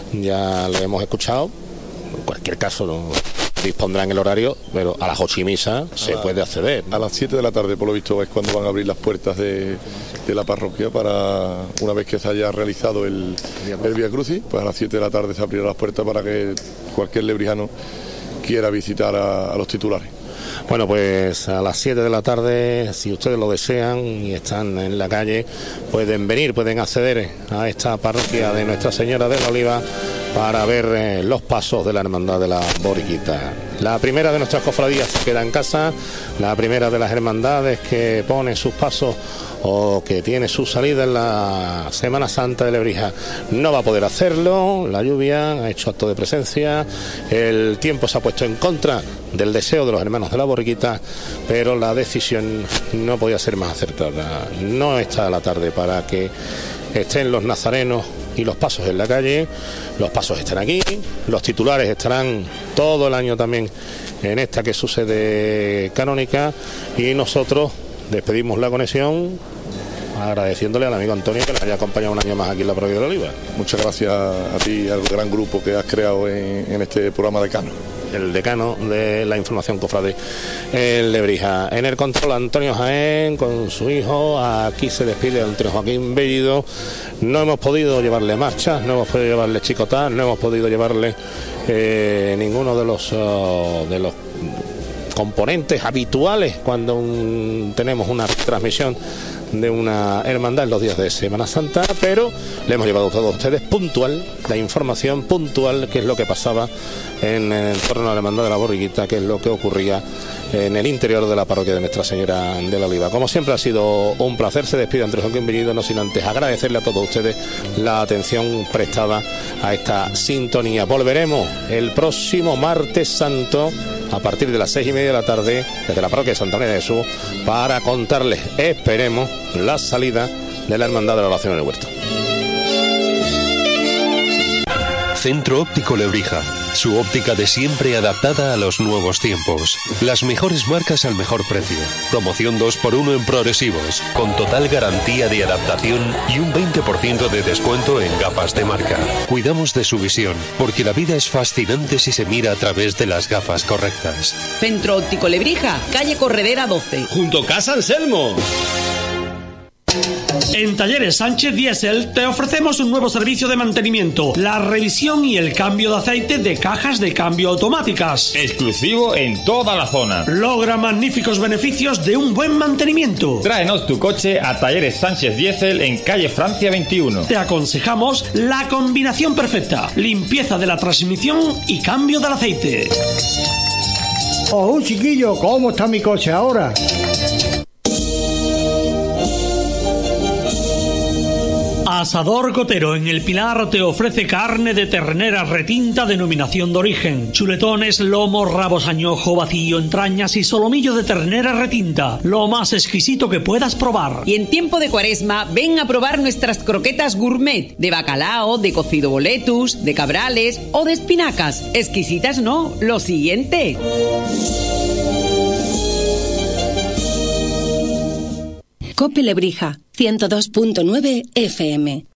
ya le hemos escuchado. En cualquier caso, no dispondrán el horario, pero a las ocho y misa se la, puede acceder, ¿no? A las siete de la tarde, por lo visto, es cuando van a abrir las puertas de, de la parroquia para, una vez que se haya realizado el, el Vía Crucis, pues a las siete de la tarde se abrirán las puertas para que cualquier lebrijano quiera visitar a, a los titulares. Bueno, pues a las siete de la tarde, si ustedes lo desean y están en la calle, pueden venir, pueden acceder a esta parroquia de Nuestra Señora de la Oliva para ver eh, los pasos de la Hermandad de la Borriquita. La primera de nuestras cofradías se queda en casa, la primera de las hermandades que pone sus pasos o que tiene su salida en la Semana Santa de Lebrija no va a poder hacerlo. La lluvia ha hecho acto de presencia, el tiempo se ha puesto en contra del deseo de los hermanos de la Borriquita, pero la decisión no podía ser más acertada. No está la tarde para que estén los nazarenos y los pasos en la calle. Los pasos están aquí, los titulares estarán todo el año también en esta que sucede canónica, y nosotros despedimos la conexión agradeciéndole al amigo Antonio que nos haya acompañado un año más aquí en la parroquia de la Oliva. Muchas gracias a ti y al gran grupo que has creado en, en este programa Decano. El decano de la información cofrade en Lebrija. En el control, Antonio Jaén con su hijo. Aquí se despide Antonio Joaquín Bellido. No hemos podido llevarle marchas, no hemos podido llevarle chicotás, no hemos podido llevarle eh, ninguno de los uh, de los componentes habituales cuando un, tenemos una transmisión de una hermandad en los días de Semana Santa, pero le hemos llevado a todos ustedes puntual, la información puntual, que es lo que pasaba en, en torno a la Hermandad de la Borriquita, que es lo que ocurría en el interior de la parroquia de Nuestra Señora de la Oliva. Como siempre ha sido un placer. Se despide Andrés Joaquín Bellido, no sin antes agradecerle a todos ustedes la atención prestada a esta sintonía. Volveremos el próximo martes santo a partir de las seis y media de la tarde desde la parroquia de Santa María de Jesús para contarles, esperemos, la salida de la Hermandad de la Oración en el Huerto. Centro Óptico Lebrija, su óptica de siempre adaptada a los nuevos tiempos. Las mejores marcas al mejor precio. Promoción dos por uno en progresivos, con total garantía de adaptación y un veinte por ciento de descuento en gafas de marca. Cuidamos de su visión, porque la vida es fascinante si se mira a través de las gafas correctas. Centro Óptico Lebrija, calle Corredera doce. Junto a Casa Anselmo. En Talleres Sánchez Diesel te ofrecemos un nuevo servicio de mantenimiento, la revisión y el cambio de aceite de cajas de cambio automáticas. Exclusivo en toda la zona. Logra magníficos beneficios de un buen mantenimiento. Tráenos tu coche a Talleres Sánchez Diesel en calle Francia veintiuno. Te aconsejamos la combinación perfecta: limpieza de la transmisión y cambio del aceite. Oh, chiquillo, ¿cómo está mi coche ahora? Asador Cotero en El Pilar te ofrece carne de ternera retinta denominación de origen, chuletones, lomos, rabos añojo, vacío, entrañas y solomillo de ternera retinta, lo más exquisito que puedas probar. Y en tiempo de Cuaresma, ven a probar nuestras croquetas gourmet de bacalao, de cocido boletus, de cabrales o de espinacas. Exquisitas no, lo siguiente. Cope Lebrija, ciento dos punto nueve F M.